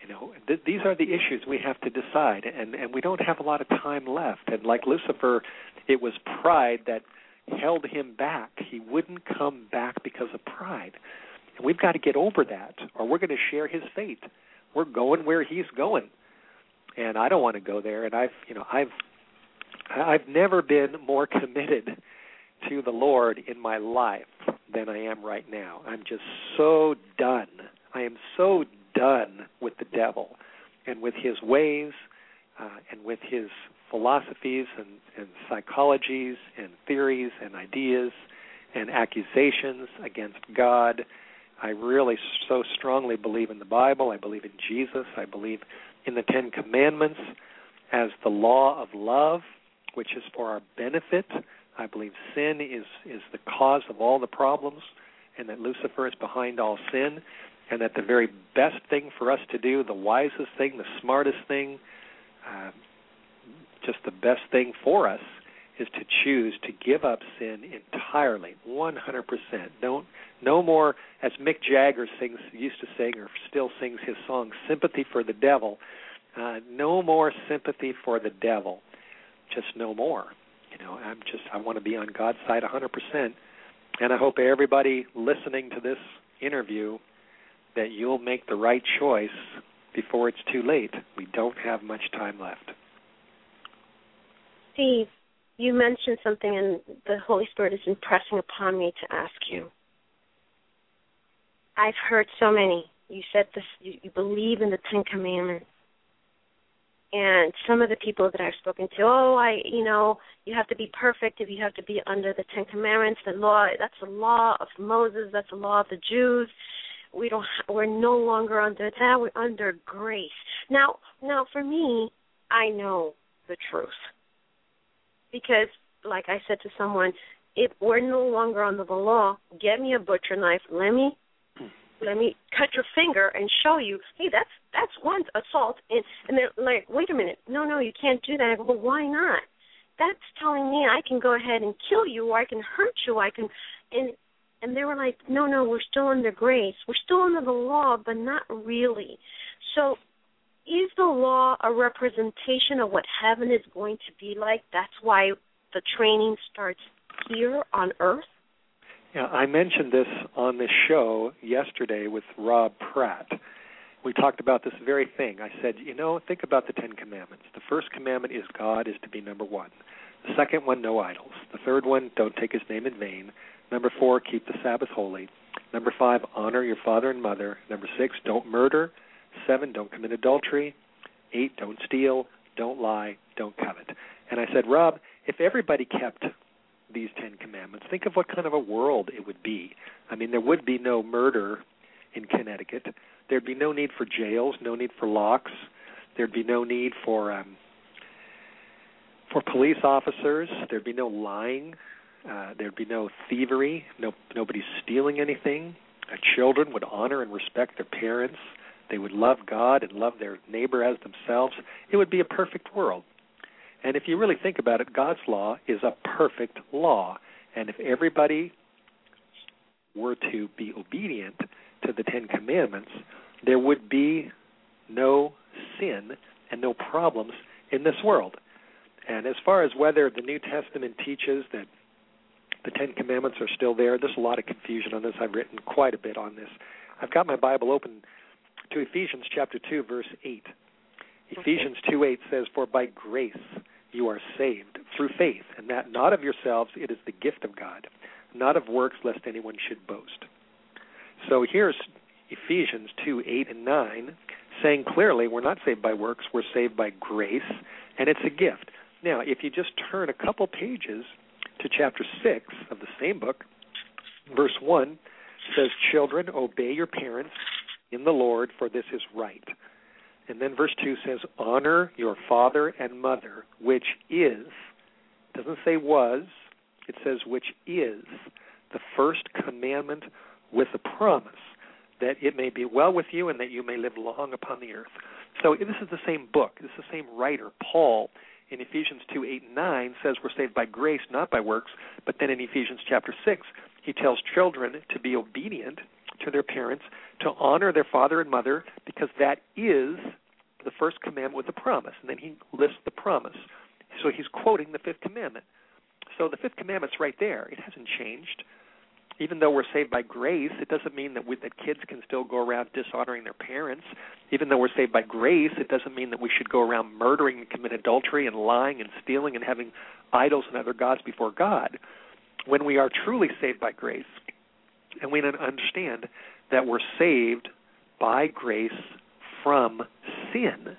You know, th- these are the issues we have to decide, and, and we don't have a lot of time left. And like Lucifer, it was pride that held him back. He wouldn't come back because of pride. And we've got to get over that, or we're going to share his fate. We're going where he's going, and I don't want to go there. And I've, you know, I've, I've never been more committed to the Lord in my life than I am right now. I'm just so done. I am so done with the devil and with his ways uh, and with his philosophies and, and psychologies and theories and ideas and accusations against God. I really so strongly believe in the Bible. I believe in Jesus. I believe in the Ten Commandments as the law of love, which is for our benefit. I believe sin is, is the cause of all the problems, and that Lucifer is behind all sin, and that the very best thing for us to do, the wisest thing, the smartest thing, uh, just the best thing for us is to choose to give up sin entirely, one hundred percent. Don't, no more, as Mick Jagger sings, used to sing or still sings his song, Sympathy for the Devil, uh, no more sympathy for the devil, just no more. You know, I'm just, I want to be on God's side one hundred percent, and I hope everybody listening to this interview that you'll make the right choice before it's too late. We don't have much time left. Steve, you mentioned something, and the Holy Spirit is impressing upon me to ask you. I've heard so many. You said this, you, you believe in the Ten Commandments. And some of the people that I've spoken to, oh, I, you know, you have to be perfect if you have to be under the Ten Commandments. The law, that's the law of Moses. That's the law of the Jews. We don't, we're no longer under that. We're under grace. Now, now for me, I know the truth. Because, like I said to someone, if we're no longer under the law, get me a butcher knife. Let me let me cut your finger and show you, hey, that's that's one assault. And, and they're like, wait a minute. No, no, you can't do that. I go, well, why not? That's telling me I can go ahead and kill you, or I can hurt you. I can, and and they were like, no, no, we're still under grace. We're still under the law, but not really. So is the law a representation of what heaven is going to be like? That's why the training starts here on earth? Yeah, I mentioned this on this show yesterday with Rob Pratt. We talked about this very thing. I said, you know, think about the Ten Commandments. The first commandment is God is to be number one. The second one, no idols. The third one, don't take his name in vain. Number four, keep the Sabbath holy. Number five, honor your father and mother. Number six, don't murder. Seven, don't commit adultery. Eight, don't steal. Don't lie. Don't covet. And I said, Rob, if everybody kept these Ten Commandments, think of what kind of a world it would be. I mean, there would be no murder in Connecticut. There'd be no need for jails, no need for locks. There'd be no need for um, for police officers. There'd be no lying. Uh, there'd be no thievery. No, nobody stealing anything. Uh, children would honor and respect their parents. They would love God and love their neighbor as themselves. It would be a perfect world. And if you really think about it, God's law is a perfect law. And if everybody were to be obedient to the Ten Commandments, there would be no sin and no problems in this world. And as far as whether the New Testament teaches that the Ten Commandments are still there, there's a lot of confusion on this. I've written quite a bit on this. I've got my Bible open to Ephesians chapter two, verse eight. Okay. Ephesians two eight says, for by grace you are saved through faith, and that not of yourselves, it is the gift of God, not of works, lest anyone should boast. So here's Ephesians two eight and nine saying clearly we're not saved by works, we're saved by grace, and it's a gift. Now, if you just turn a couple pages to chapter six of the same book, verse one says, children, obey your parents in the Lord, for this is right. And then verse two says, honor your father and mother, which is, doesn't say was, it says which is the first commandment with a promise that it may be well with you and that you may live long upon the earth. So this is the same book. This is the same writer, Paul, in Ephesians two eight and nine says we're saved by grace, not by works. But then in Ephesians chapter six, he tells children to be obedient to their parents, to honor their father and mother, because that is the first commandment with the promise. And then he lists the promise. So he's quoting the fifth commandment. So the fifth commandment's right there. It hasn't changed. Even though we're saved by grace, it doesn't mean that we, that kids can still go around dishonoring their parents. Even though we're saved by grace, it doesn't mean that we should go around murdering and commit adultery and lying and stealing and having idols and other gods before God. When we are truly saved by grace, and we understand that we're saved by grace from sin,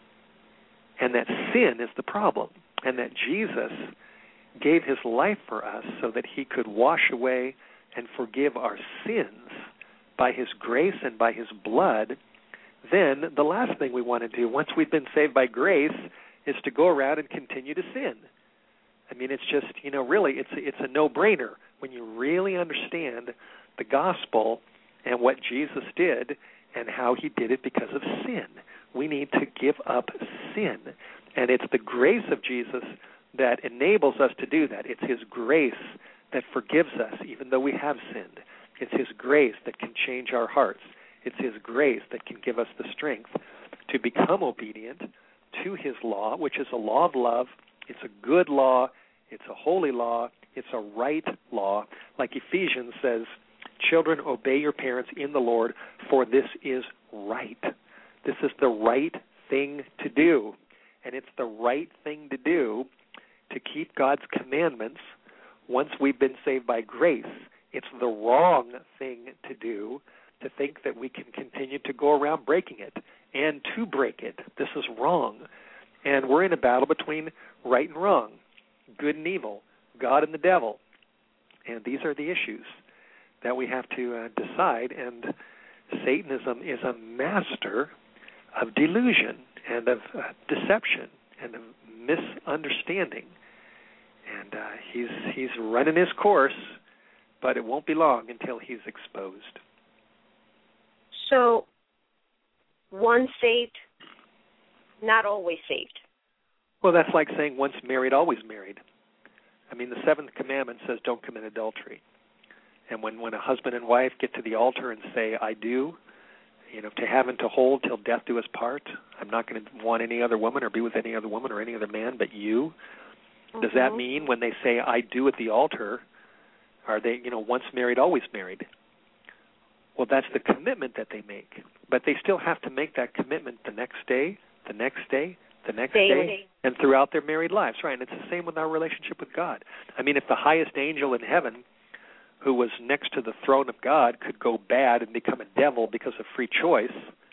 and that sin is the problem, and that Jesus gave his life for us so that he could wash away and forgive our sins by his grace and by his blood, then the last thing we want to do once we've been saved by grace is to go around and continue to sin. I mean, it's just, you know, really, it's a, it's a no-brainer when you really understand the gospel and what Jesus did and how he did it because of sin. We need to give up sin, and it's the grace of Jesus that enables us to do that. It's his grace that forgives us even though we have sinned. It's his grace that can change our hearts. It's his grace that can give us the strength to become obedient to his law, which is a law of love. It's a good law. It's a holy law. It's a right law. Like Ephesians says, children, obey your parents in the Lord, for this is right. This is the right thing to do. And it's the right thing to do to keep God's commandments once we've been saved by grace. It's the wrong thing to do to think that we can continue to go around breaking it and to break it. This is wrong. And we're in a battle between right and wrong, good and evil, God and the devil. And these are the issues that we have to uh, decide. And Satanism is a master of delusion and of uh, deception and of misunderstanding. And uh, he's he's running his course, but it won't be long until he's exposed. So, once saved, not always saved. Well, that's like saying once married, always married. I mean, the seventh commandment says don't commit adultery. And when, when a husband and wife get to the altar and say, I do, you know, to have and to hold till death do us part, I'm not going to want any other woman or be with any other woman or any other man but you. Mm-hmm. Does that mean when they say, I do at the altar, are they, you know, once married, always married? Well, that's the commitment that they make. But they still have to make that commitment the next day, the next day, the next Daily. day, and throughout their married lives. Right, and it's the same with our relationship with God. I mean, if the highest angel in heaven, who was next to the throne of God, could go bad and become a devil because of free choice,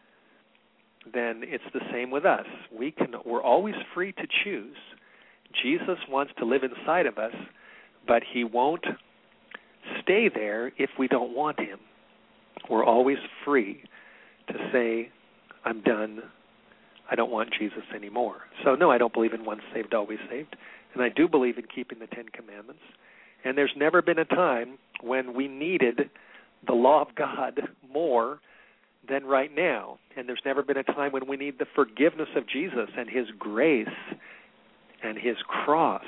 then it's the same with us. We can, we're always free to choose. Jesus wants to live inside of us, but he won't stay there if we don't want him. We're always free to say, I'm done. I don't want Jesus anymore. So, no, I don't believe in once saved, always saved. And I do believe in keeping the Ten Commandments. And there's never been a time when we needed the law of God more than right now. And there's never been a time when we need the forgiveness of Jesus and his grace and his cross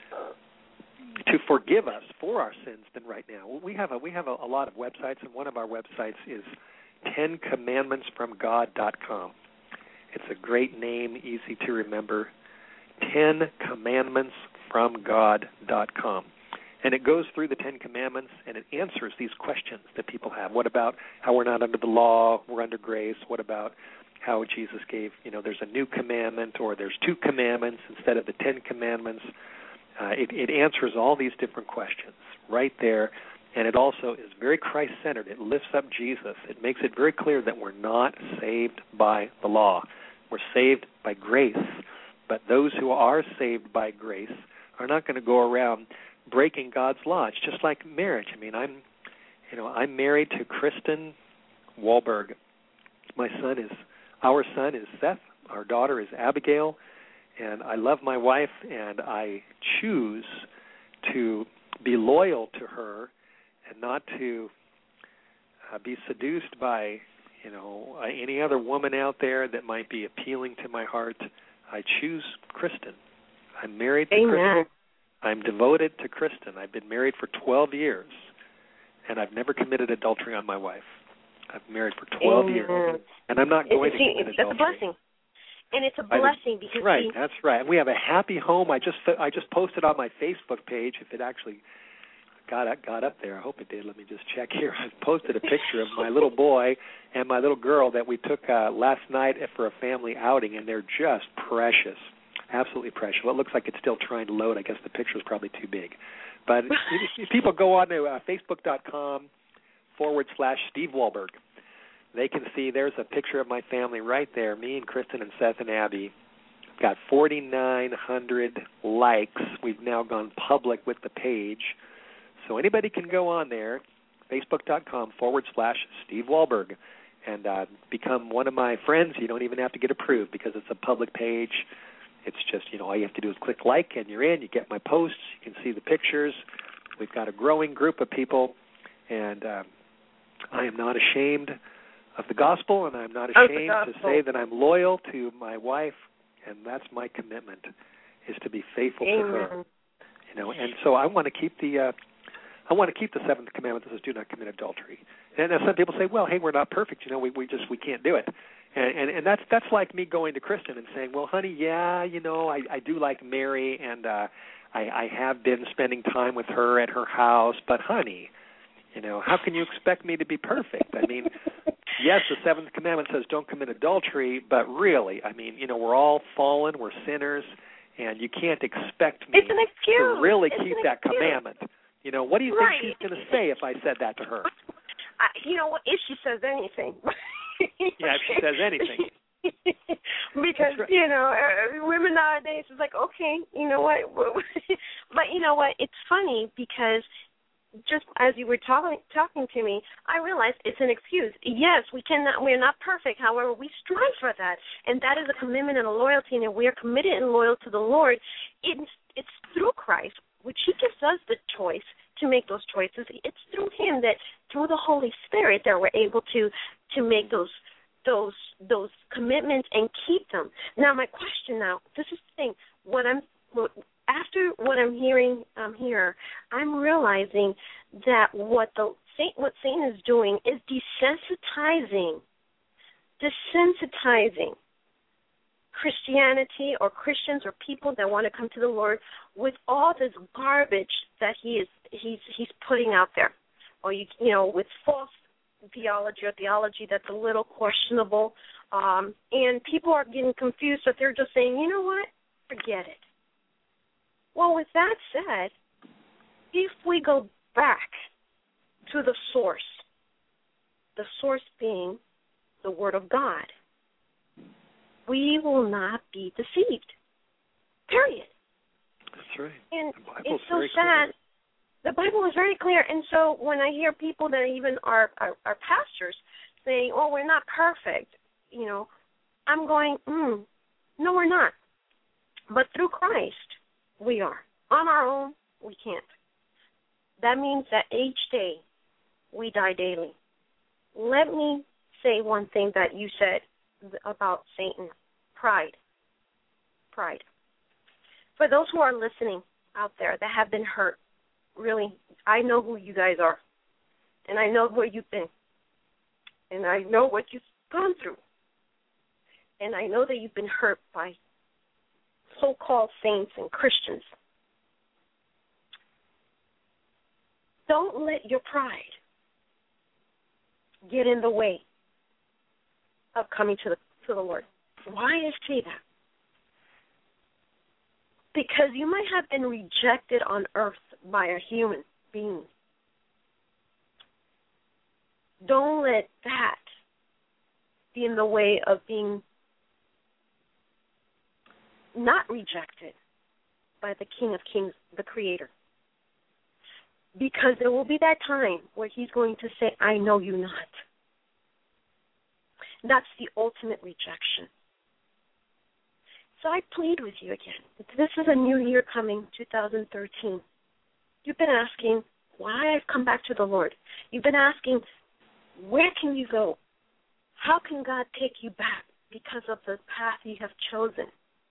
to forgive us for our sins than right now. We have a, we have a, a lot of websites, and one of our websites is ten commandments from god dot com. It's a great name, easy to remember, ten commandments from god dot com. And it goes through the Ten Commandments, and it answers these questions that people have. What about how we're not under the law, we're under grace? What about how Jesus gave, you know, there's a new commandment, or there's two commandments instead of the Ten Commandments? Uh, it, it answers all these different questions right there, and it also is very Christ-centered. It lifts up Jesus. It makes it very clear that we're not saved by the law. We're saved by grace, but those who are saved by grace are not going to go around breaking God's law. It's just like marriage. I mean, I'm, you know, I'm married to Kristen Wahlberg. My son is, our son is Seth. Our daughter is Abigail. And I love my wife, and I choose to be loyal to her and not to uh, be seduced by, you know, uh, any other woman out there that might be appealing to my heart. I choose Kristen. I'm married to Amen. Kristen. I'm devoted to Kristen. I've been married for twelve years, and I've never committed adultery on my wife. I've been married for twelve Amen. years, and I'm not going it's, to see, commit it's, adultery. That's a blessing. And it's a blessing I, because right, see, that's right. And we have a happy home. I just I just posted on my Facebook page. If it actually got got up there, I hope it did. Let me just check here. I posted a picture of my little boy and my little girl that we took uh, last night for a family outing, and they're just precious, absolutely precious. Well, it looks like it's still trying to load. I guess the picture is probably too big. But if people go on to uh, facebook.com forward slash Steve Wohlberg, they can see there's a picture of my family right there, me and Kristen and Seth and Abby. Got forty-nine hundred likes. We've now gone public with the page. So anybody can go on there, facebook.com forward slash Steve Wohlberg, and uh, become one of my friends. You don't even have to get approved because it's a public page. It's just, you know, all you have to do is click like, and you're in. You get my posts. You can see the pictures. We've got a growing group of people, and uh, I am not ashamed of the gospel, and I'm not ashamed to say that I'm loyal to my wife, and that's my commitment, is to be faithful Amen. to her. You know, and so I want to keep the uh, I want to keep the seventh commandment that says, "Do not commit adultery." And some people say, "Well, hey, we're not perfect. You know, we we just we can't do it." And, and and that's that's like me going to Kristen and saying, "Well, honey, yeah, you know, I, I do like Mary, and uh, I, I have been spending time with her at her house, but honey, you know, how can you expect me to be perfect? I mean, yes, the seventh commandment says don't commit adultery, but really, I mean, you know, we're all fallen, we're sinners, and you can't expect me it's an excuse. to really it's keep an that excuse. commandment. You know, what do you right. think she's going to say if I said that to her?" I, you know what? If she says anything. Yeah, if she says anything. Because, right. you know, uh, women nowadays is like, okay, you know what? But you know what? It's funny because just as you were talking talking to me, I realized it's an excuse. Yes, we cannot, we're not perfect. However, we strive for that. And that is a commitment and a loyalty. And if we are committed and loyal to the Lord, it's, it's through Christ, which he gives us the choice to make those choices. It's through him that, through the Holy Spirit, that we're able to to make those those those commitments and keep them. Now, my question now, this is the thing. What I'm what, after what I'm hearing um, here, I'm realizing that what the what Satan is doing is desensitizing, desensitizing Christianity or Christians or people that want to come to the Lord with all this garbage that he is he's he's putting out there, or you you know with false theology or theology that's a little questionable, um, and people are getting confused, so they're just saying, you know what, forget it. Well, with that said, if we go back to the source, the source being the Word of God, we will not be deceived. Period. That's right. And the it's so very sad. Clear. The Bible is very clear. And so when I hear people that even are, are, are pastors saying, oh, we're not perfect, you know, I'm going, mm, no, we're not. But through Christ, we are. On our own, we can't. That means that each day we die daily. Let me say one thing that you said about Satan. Pride. Pride. For those who are listening out there that have been hurt, really, I know who you guys are. And I know where you've been. And I know what you've gone through. And I know that you've been hurt by so-called saints and Christians. Don't let your pride get in the way of coming to the to the Lord. Why I say that? Because you might have been rejected on earth by a human being. Don't let that be in the way of being not rejected by the King of Kings, the Creator. Because there will be that time where he's going to say, I know you not. That's the ultimate rejection. So I plead with you again. This is a new year coming, two thousand thirteen. You've been asking why I've come back to the Lord. You've been asking, where can you go? How can God take you back because of the path you have chosen?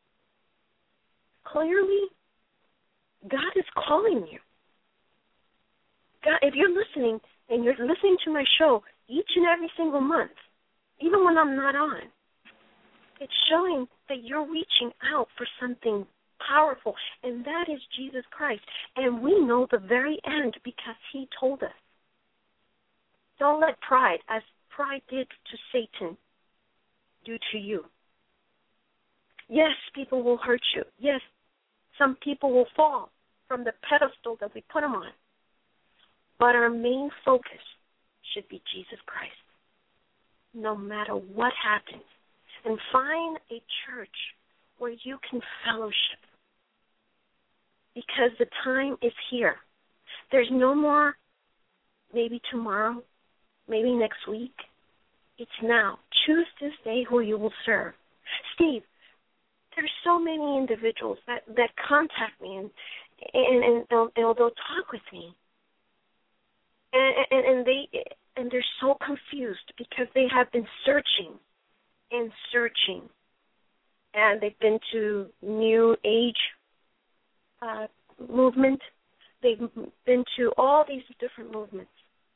Clearly, God is calling you. God, if you're listening and you're listening to my show, each and every single month, even when I'm not on. It's showing that you're reaching out for something powerful, and that is Jesus Christ. And we know the very end because he told us. Don't let pride, as pride did to Satan, do to you. Yes, people will hurt you. Yes, some people will fall from the pedestal that we put them on. But our main focus should be Jesus Christ, no matter what happens. And find a church where you can fellowship, because the time is here. There's no more maybe tomorrow, maybe next week. It's now. Choose this day who you will serve. Steve, there's so many individuals that, that contact me, and and, and they'll, they'll, they'll talk with me. And, and, and, they, and they're so confused because they have been searching and searching. And they've been to New Age uh, movement. They've been to all these different movements.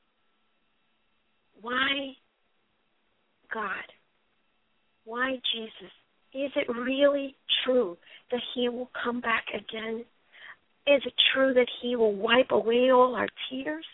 Why God? Why Jesus? Is it really true that he will come back again? Is it true that he will wipe away all our tears?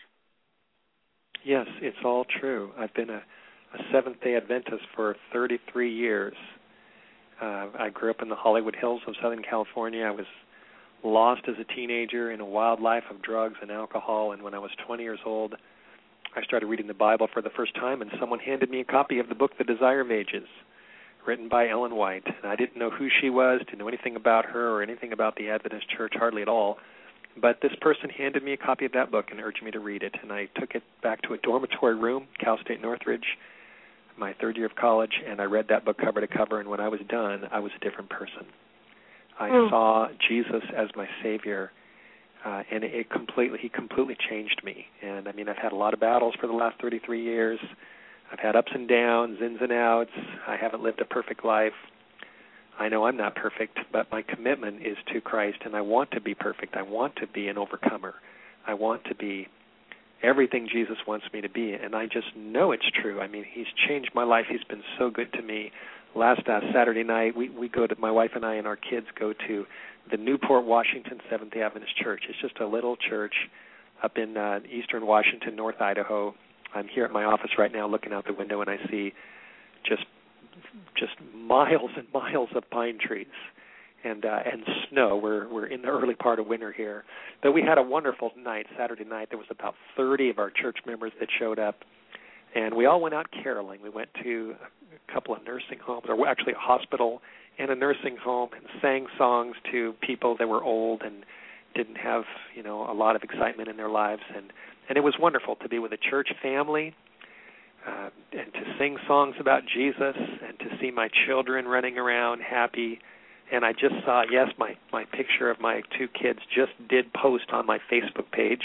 Yes, it's all true. I've been a, a Seventh-day Adventist for thirty-three years. Uh, I grew up in the Hollywood Hills of Southern California. I was lost as a teenager in a wild life of drugs and alcohol, and when I was twenty years old, I started reading the Bible for the first time, and someone handed me a copy of the book The Desire of Ages, written by Ellen White. And I didn't know who she was, didn't know anything about her or anything about the Adventist Church, hardly at all. But this person handed me a copy of that book and urged me to read it, and I took it back to a dormitory room, Cal State Northridge, my third year of college, and I read that book cover to cover, and when I was done, I was a different person. I mm. saw Jesus as my Savior, uh, and it completely, he completely changed me. And, I mean, I've had a lot of battles for the last thirty-three years. I've had ups and downs, ins and outs. I haven't lived a perfect life. I know I'm not perfect, but my commitment is to Christ, and I want to be perfect. I want to be an overcomer. I want to be everything Jesus wants me to be, and I just know it's true. I mean, he's changed my life. He's been so good to me. Last uh, Saturday night, we, we go to, my wife and I and our kids go to the Newport, Washington Seventh-day Adventist Church. It's just a little church up in uh, eastern Washington, North Idaho. I'm here at my office right now looking out the window, and I see just just miles and miles of pine trees and uh, and snow. We're we're in the early part of winter here. But we had a wonderful night, Saturday night. There was about thirty of our church members that showed up, and we all went out caroling. We went to a couple of nursing homes, or actually a hospital and a nursing home, and sang songs to people that were old and didn't have, you know, a lot of excitement in their lives. And, and it was wonderful to be with a church family, Uh, and to sing songs about Jesus, and to see my children running around happy. And I just saw, yes, my, my picture of my two kids just did post on my Facebook page.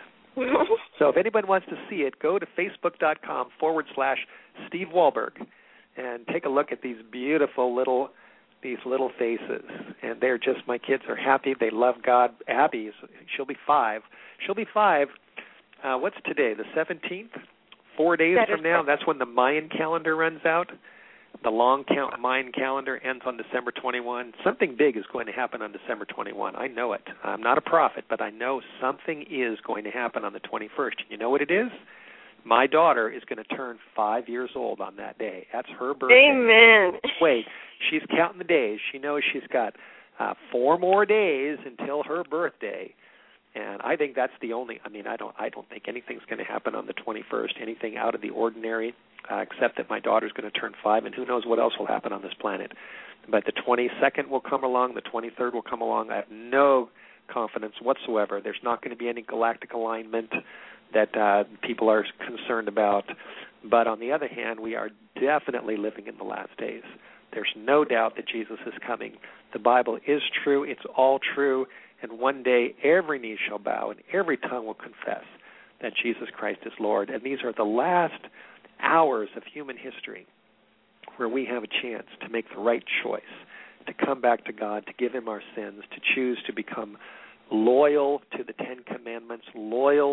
So if anyone wants to see it, go to facebook.com forward slash Steve Wahlberg and take a look at these beautiful little these little faces. And they're just, my kids are happy. They love God. Abby, she'll be five. She'll be five. Uh, what's today, the seventeenth? Four days that from now, right. That's when the Mayan calendar runs out. The long count Mayan calendar ends on December twenty-first. Something big is going to happen on December twenty-first. I know it. I'm not a prophet, but I know something is going to happen on the twenty-first. You know what it is? My daughter is going to turn five years old on that day. That's her birthday. Amen. Wait, she's counting the days. She knows she's got uh, four more days until her birthday. And I think that's the only. I mean, I don't. I don't think anything's going to happen on the twenty-first. Anything out of the ordinary, uh, except that my daughter's going to turn five, and who knows what else will happen on this planet. But the twenty-second will come along. The twenty-third will come along. I have no confidence whatsoever. There's not going to be any galactic alignment that uh, people are concerned about. But on the other hand, we are definitely living in the last days. There's no doubt that Jesus is coming. The Bible is true. It's all true. And one day every knee shall bow and every tongue will confess that Jesus Christ is Lord. And these are the last hours of human history where we have a chance to make the right choice, to come back to God, to give him our sins, to choose to become loyal to the Ten Commandments, loyal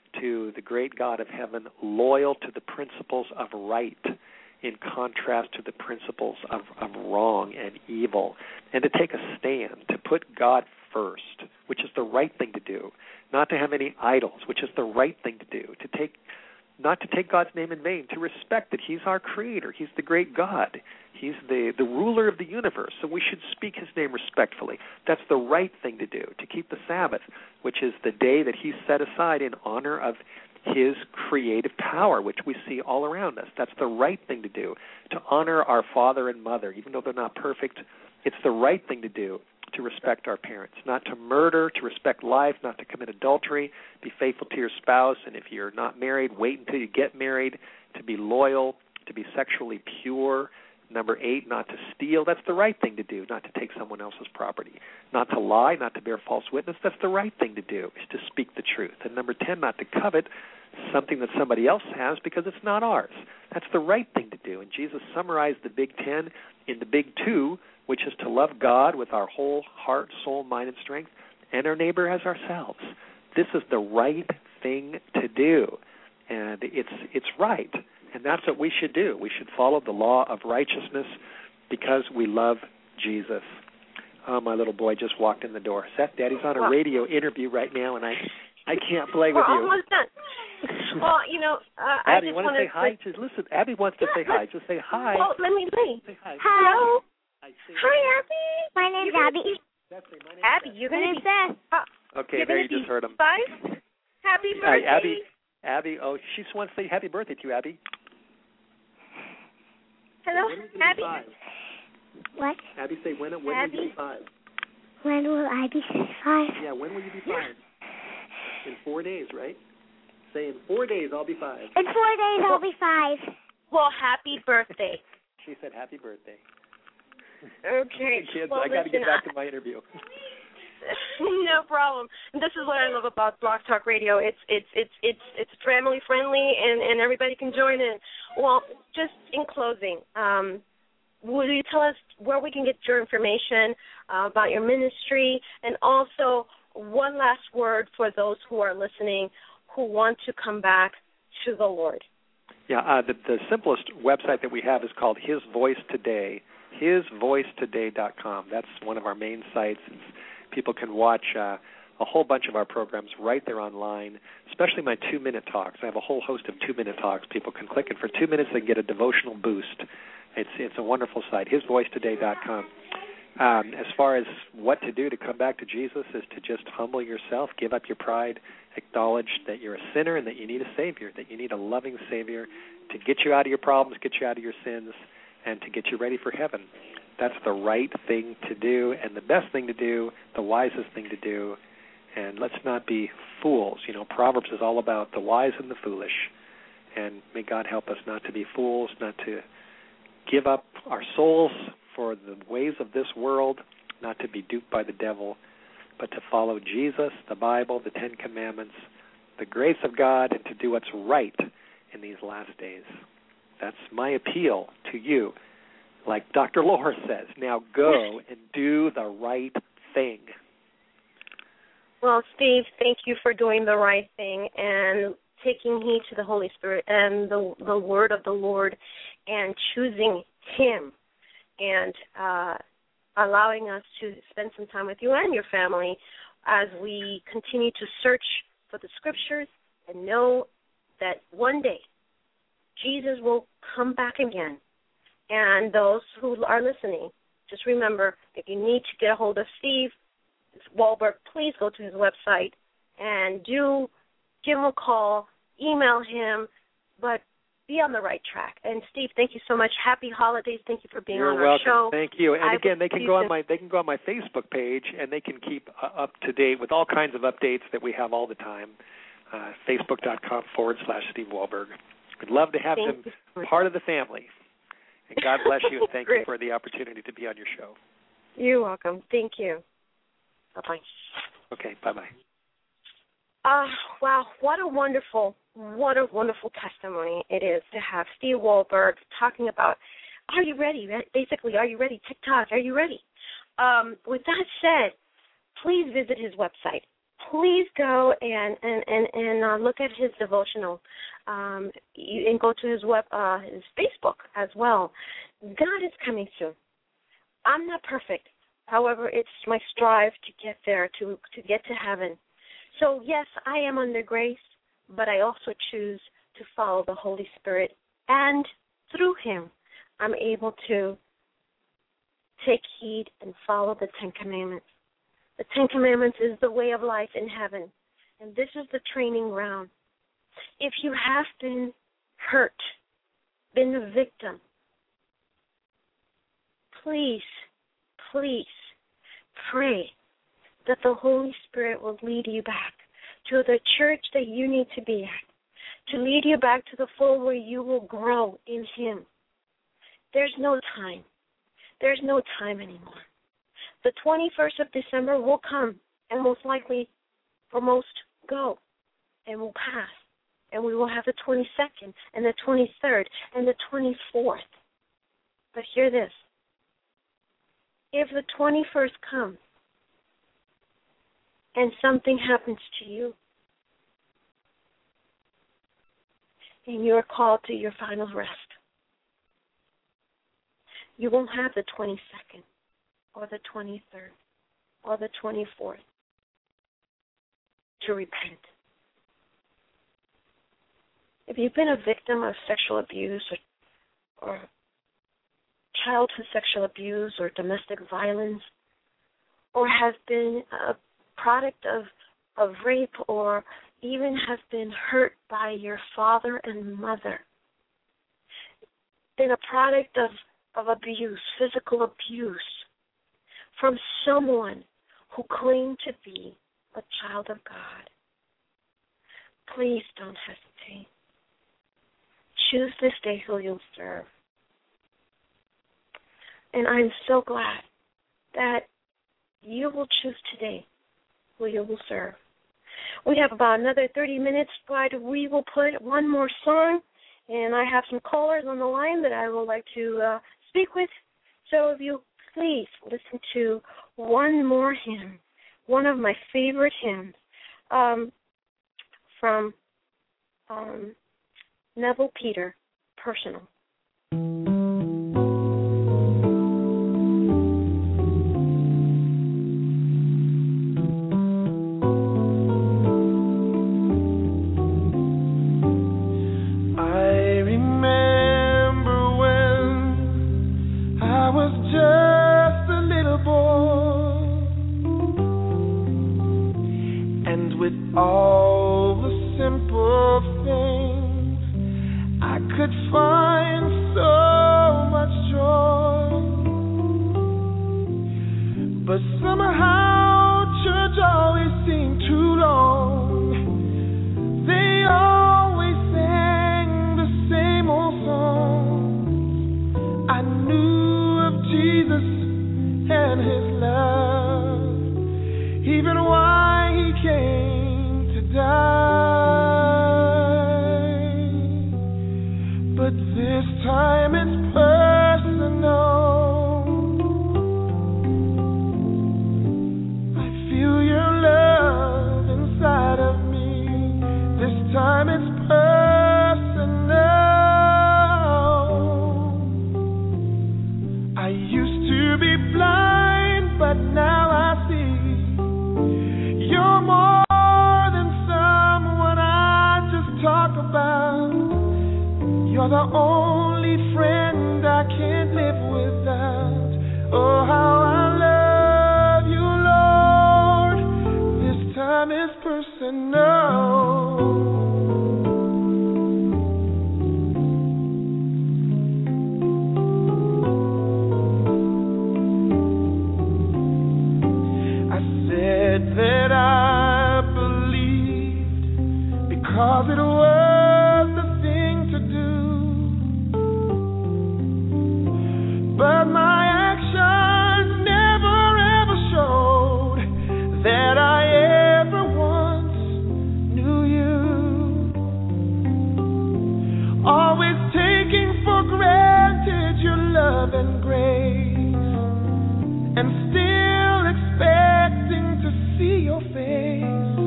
to the great God of heaven, loyal to the principles of right in contrast to the principles of, of wrong and evil, and to take a stand, to put God first, which is the right thing to do, not to have any idols, which is the right thing to do, to take not to take God's name in vain, to respect that He's our Creator, He's the great God, He's the, the ruler of the universe, so we should speak His name respectfully. That's the right thing to do, to keep the Sabbath, which is the day that He set aside in honor of His creative power, which we see all around us. That's the right thing to do, to honor our father and mother, even though they're not perfect. It's the right thing to do, to respect our parents, not to murder, to respect life, not to commit adultery, be faithful to your spouse, and if you're not married, wait until you get married, to be loyal, to be sexually pure. Number eight, not to steal. That's the right thing to do, not to take someone else's property. Not to lie, not to bear false witness. That's the right thing to do, is to speak the truth. And number ten, not to covet something that somebody else has because it's not ours. That's the right thing to do. And Jesus summarized the big ten in the big two, which is to love God with our whole heart, soul, mind, and strength, and our neighbor as ourselves. This is the right thing to do, and it's it's right, and that's what we should do. We should follow the law of righteousness because we love Jesus. Oh, my little boy just walked in the door. Seth, Daddy's on a radio interview right now, and I I can't play with We're you. almost done. Well, you know, uh, Abby, I just want to say hi? Just listen, Abby wants to say hi. Just say hi. Well, let me leave. Say hi. Hello. Hi, Hi, Abby. My name's Abby. Seth, say my name's Abby, you're going to be Seth. Uh, Okay, you're there gonna you just be heard him. Five. Happy Hi, birthday. Abby. Abby, oh, she just wants to say happy birthday to you, Abby. Hello, When are you gonna be Abby. five? What? Abby, say when, when Abby. will you be five? When will I be five? Yeah, when will you be five? In four days, right? Say in four days I'll be five. In four days, I'll be five. Well, happy birthday. She said happy birthday. Okay. Kids, well, I got to listen, get back to my interview. No problem. This is what I love about Blog Talk Radio. It's it's it's it's it's family friendly, and and everybody can join in. Well, just in closing, um, will you tell us where we can get your information uh, about your ministry, and also one last word for those who are listening who want to come back to the Lord? Yeah, uh, the, the simplest website that we have is called His Voice Today, his voice today dot com. That's one of our main sites. It's, people can watch uh, a whole bunch of our programs right there online, especially my two-minute talks. I have a whole host of two-minute talks. People can click it. For two minutes, they can get a devotional boost. It's it's a wonderful site, his voice today dot com. Um, as far as what to do to come back to Jesus is to just humble yourself, give up your pride, acknowledge that you're a sinner and that you need a Savior, that you need a loving Savior to get you out of your problems, get you out of your sins, and to get you ready for heaven. That's the right thing to do and the best thing to do, the wisest thing to do. And let's not be fools. You know, Proverbs is all about the wise and the foolish. And may God help us not to be fools, not to give up our souls for the ways of this world, not to be duped by the devil, but to follow Jesus, the Bible, the Ten Commandments, the grace of God, and to do what's right in these last days. That's my appeal to you. Like Doctor Laura says, now go and do the right thing. Well, Steve, thank you for doing the right thing and taking heed to the Holy Spirit and the the word of the Lord and choosing Him and uh, allowing us to spend some time with you and your family as we continue to search for the Scriptures and know that one day Jesus will come back again. And those who are listening, just remember, if you need to get a hold of Steve Wohlberg, please go to his website and do give him a call, email him, but be on the right track. And Steve, thank you so much. Happy holidays. Thank you for being You're on our welcome. show. Thank you. And I again, they can go on you. my they can go on my Facebook page and they can keep uh, up to date with all kinds of updates that we have all the time. Uh, Facebook.com forward slash Steve Wohlberg. We'd love to have Thank them you. part of the family. And God bless you, and thank you Great. for the opportunity to be on your show. You're welcome. Thank you. Bye-bye. Okay, bye-bye. Uh, wow, what a wonderful, what a wonderful testimony it is to have Steve Wohlberg talking about, are you ready? Basically, are you ready? TikTok, are you ready? Um, with that said, please visit his website please go and and and, and uh, look at his devotional, um, you, and go to his web, uh, his Facebook as well. God is coming soon. I'm not perfect. However, it's my strive to get there, to to get to heaven. So yes, I am under grace, but I also choose to follow the Holy Spirit, and through Him, I'm able to take heed and follow the Ten Commandments. The Ten Commandments is the way of life in heaven, and this is the training ground. If you have been hurt, been a victim, please, please pray that the Holy Spirit will lead you back to the church that you need to be at, to lead you back to the fold where you will grow in Him. There's no time. There's no time anymore. The twenty-first of December will come, and most likely, for most, go, and will pass. And we will have the twenty-second, and the twenty-third, and the twenty-fourth. But hear this. If the twenty-first comes, and something happens to you, and you're called to your final rest, you won't have the twenty-second, or the twenty-third, or the twenty-fourth to repent. If you've been a victim of sexual abuse or, or childhood sexual abuse or domestic violence, or have been a product of, of rape, or even have been hurt by your father and mother, been a product of, of abuse, physical abuse, from someone who claimed to be a child of God, please don't hesitate. Choose this day who you'll serve. And I'm so glad that you will choose today who you will serve. We have about another thirty minutes, but we will put one more song, and I have some callers on the line that I would like to uh, speak with. So if you please listen to one more hymn, one of my favorite hymns, um, from um, Neville Peter, Personal. All the simple things, I could find so much joy. But somehow church always seemed too long. They always sang the same old song. I knew of Jesus and His love, even why He came die. But this time it's personal. I feel your love inside of me. This time it's personal. I used to be blind, but now I see you're more talk about. You're the only friend I can't live without. Oh, how I love you, Lord. This time is personal. I said that I believed because it was but my actions never ever showed that I ever once knew you. Always taking for granted your love and grace, and still expecting to see your face.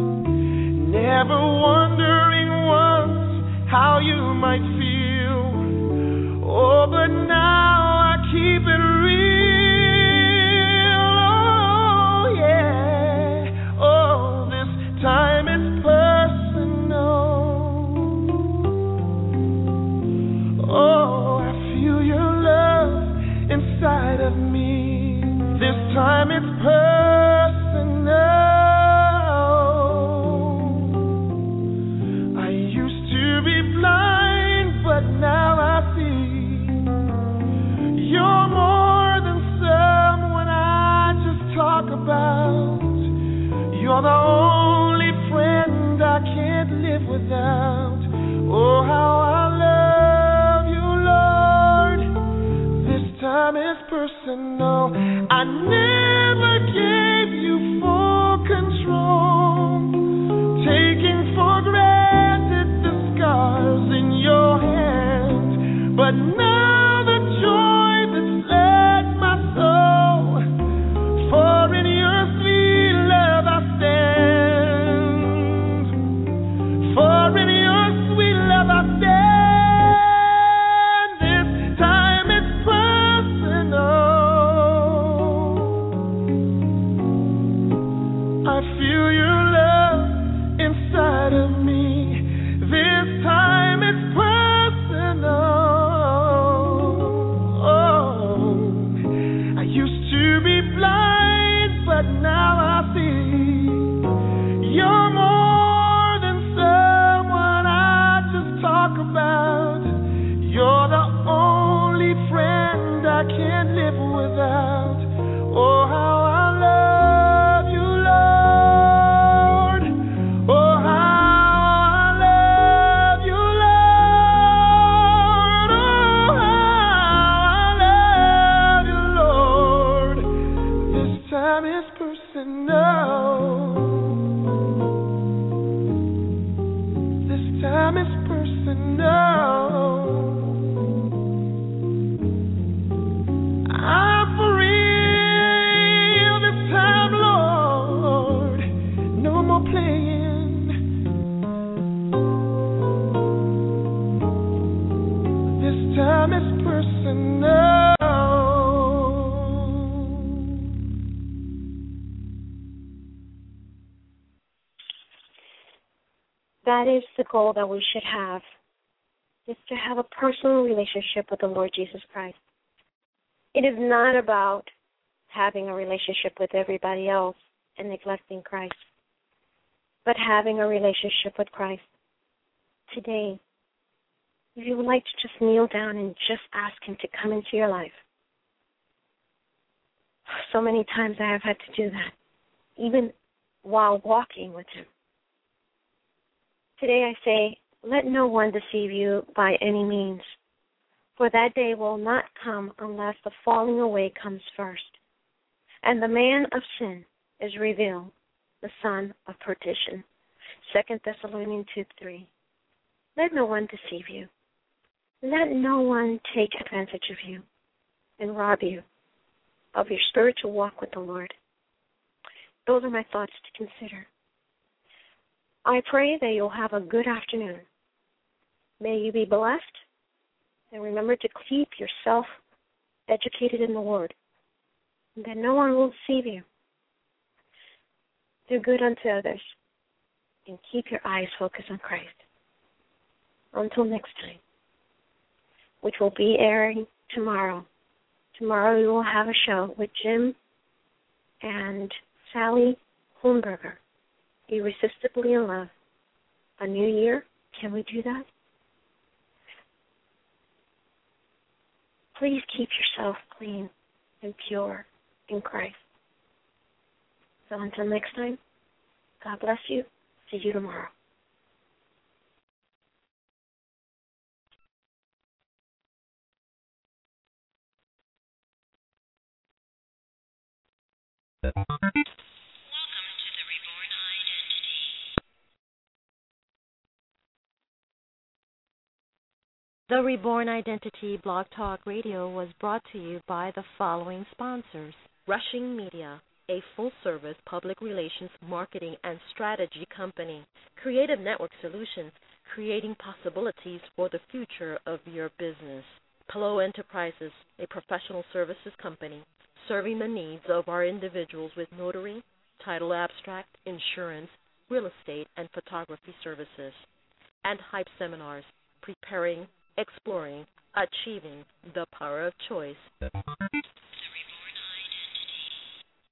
never wondering once how you might feel. Oh, but now I keep it real. Oh, yeah. Oh, this time it's personal. Oh, I feel your love inside of me. This time it's personal. I used to be blind, but now I see. You're more than someone I just talk about. You're the only friend I can't live without. Oh, how I love you, Lord. This time is personal. I never gave you full control, taking for granted the scars in your hand. But now the joy that's led my soul, for in your sweet love I stand. For in your sweet love I stand. This time it's personal. I feel your love inside of me. This time it's personal. Oh, I used to be blind, but now I see. You're more than someone I just talk about. You're the only friend I can't live without. Oh, how I love you, Lord. Oh, how I love you, Lord. Oh, how I love you, Lord. This time is personal. This time is personal. I'm for real this time, Lord. No more playing. This time is personal. That is the goal that we should have, is to have a personal relationship with the Lord Jesus Christ. It is not about having a relationship with everybody else and neglecting Christ, but having a relationship with Christ. Today, if you would like to just kneel down and just ask Him to come into your life. So many times I have had to do that, even while walking with Him. Today I say, let no one deceive you by any means, for that day will not come unless the falling away comes first, and the man of sin is revealed, the son of perdition. Second Thessalonians two three. Let no one deceive you. Let no one take advantage of you and rob you of your spiritual walk with the Lord. Those are my thoughts to consider. I pray that you'll have a good afternoon. May you be blessed, and remember to keep yourself educated in the Word, and that no one will deceive you. Do good unto others, and keep your eyes focused on Christ. Until next time, which will be airing tomorrow. Tomorrow we will have a show with Jim and Sally Holmberger. Irresistibly in Love. A new year, can we do that? Please keep yourself clean and pure in Christ. So until next time, God bless you. See you tomorrow. The Reborn Identity Blog Talk Radio was brought to you by the following sponsors: Rushing Media, a full-service public relations, marketing, and strategy company. Creative Network Solutions, creating possibilities for the future of your business. Pelot Enterprises, a professional services company, serving the needs of our individuals with notary, title abstract, insurance, real estate, and photography services. And Hype Seminars, preparing, exploring, achieving the power of choice.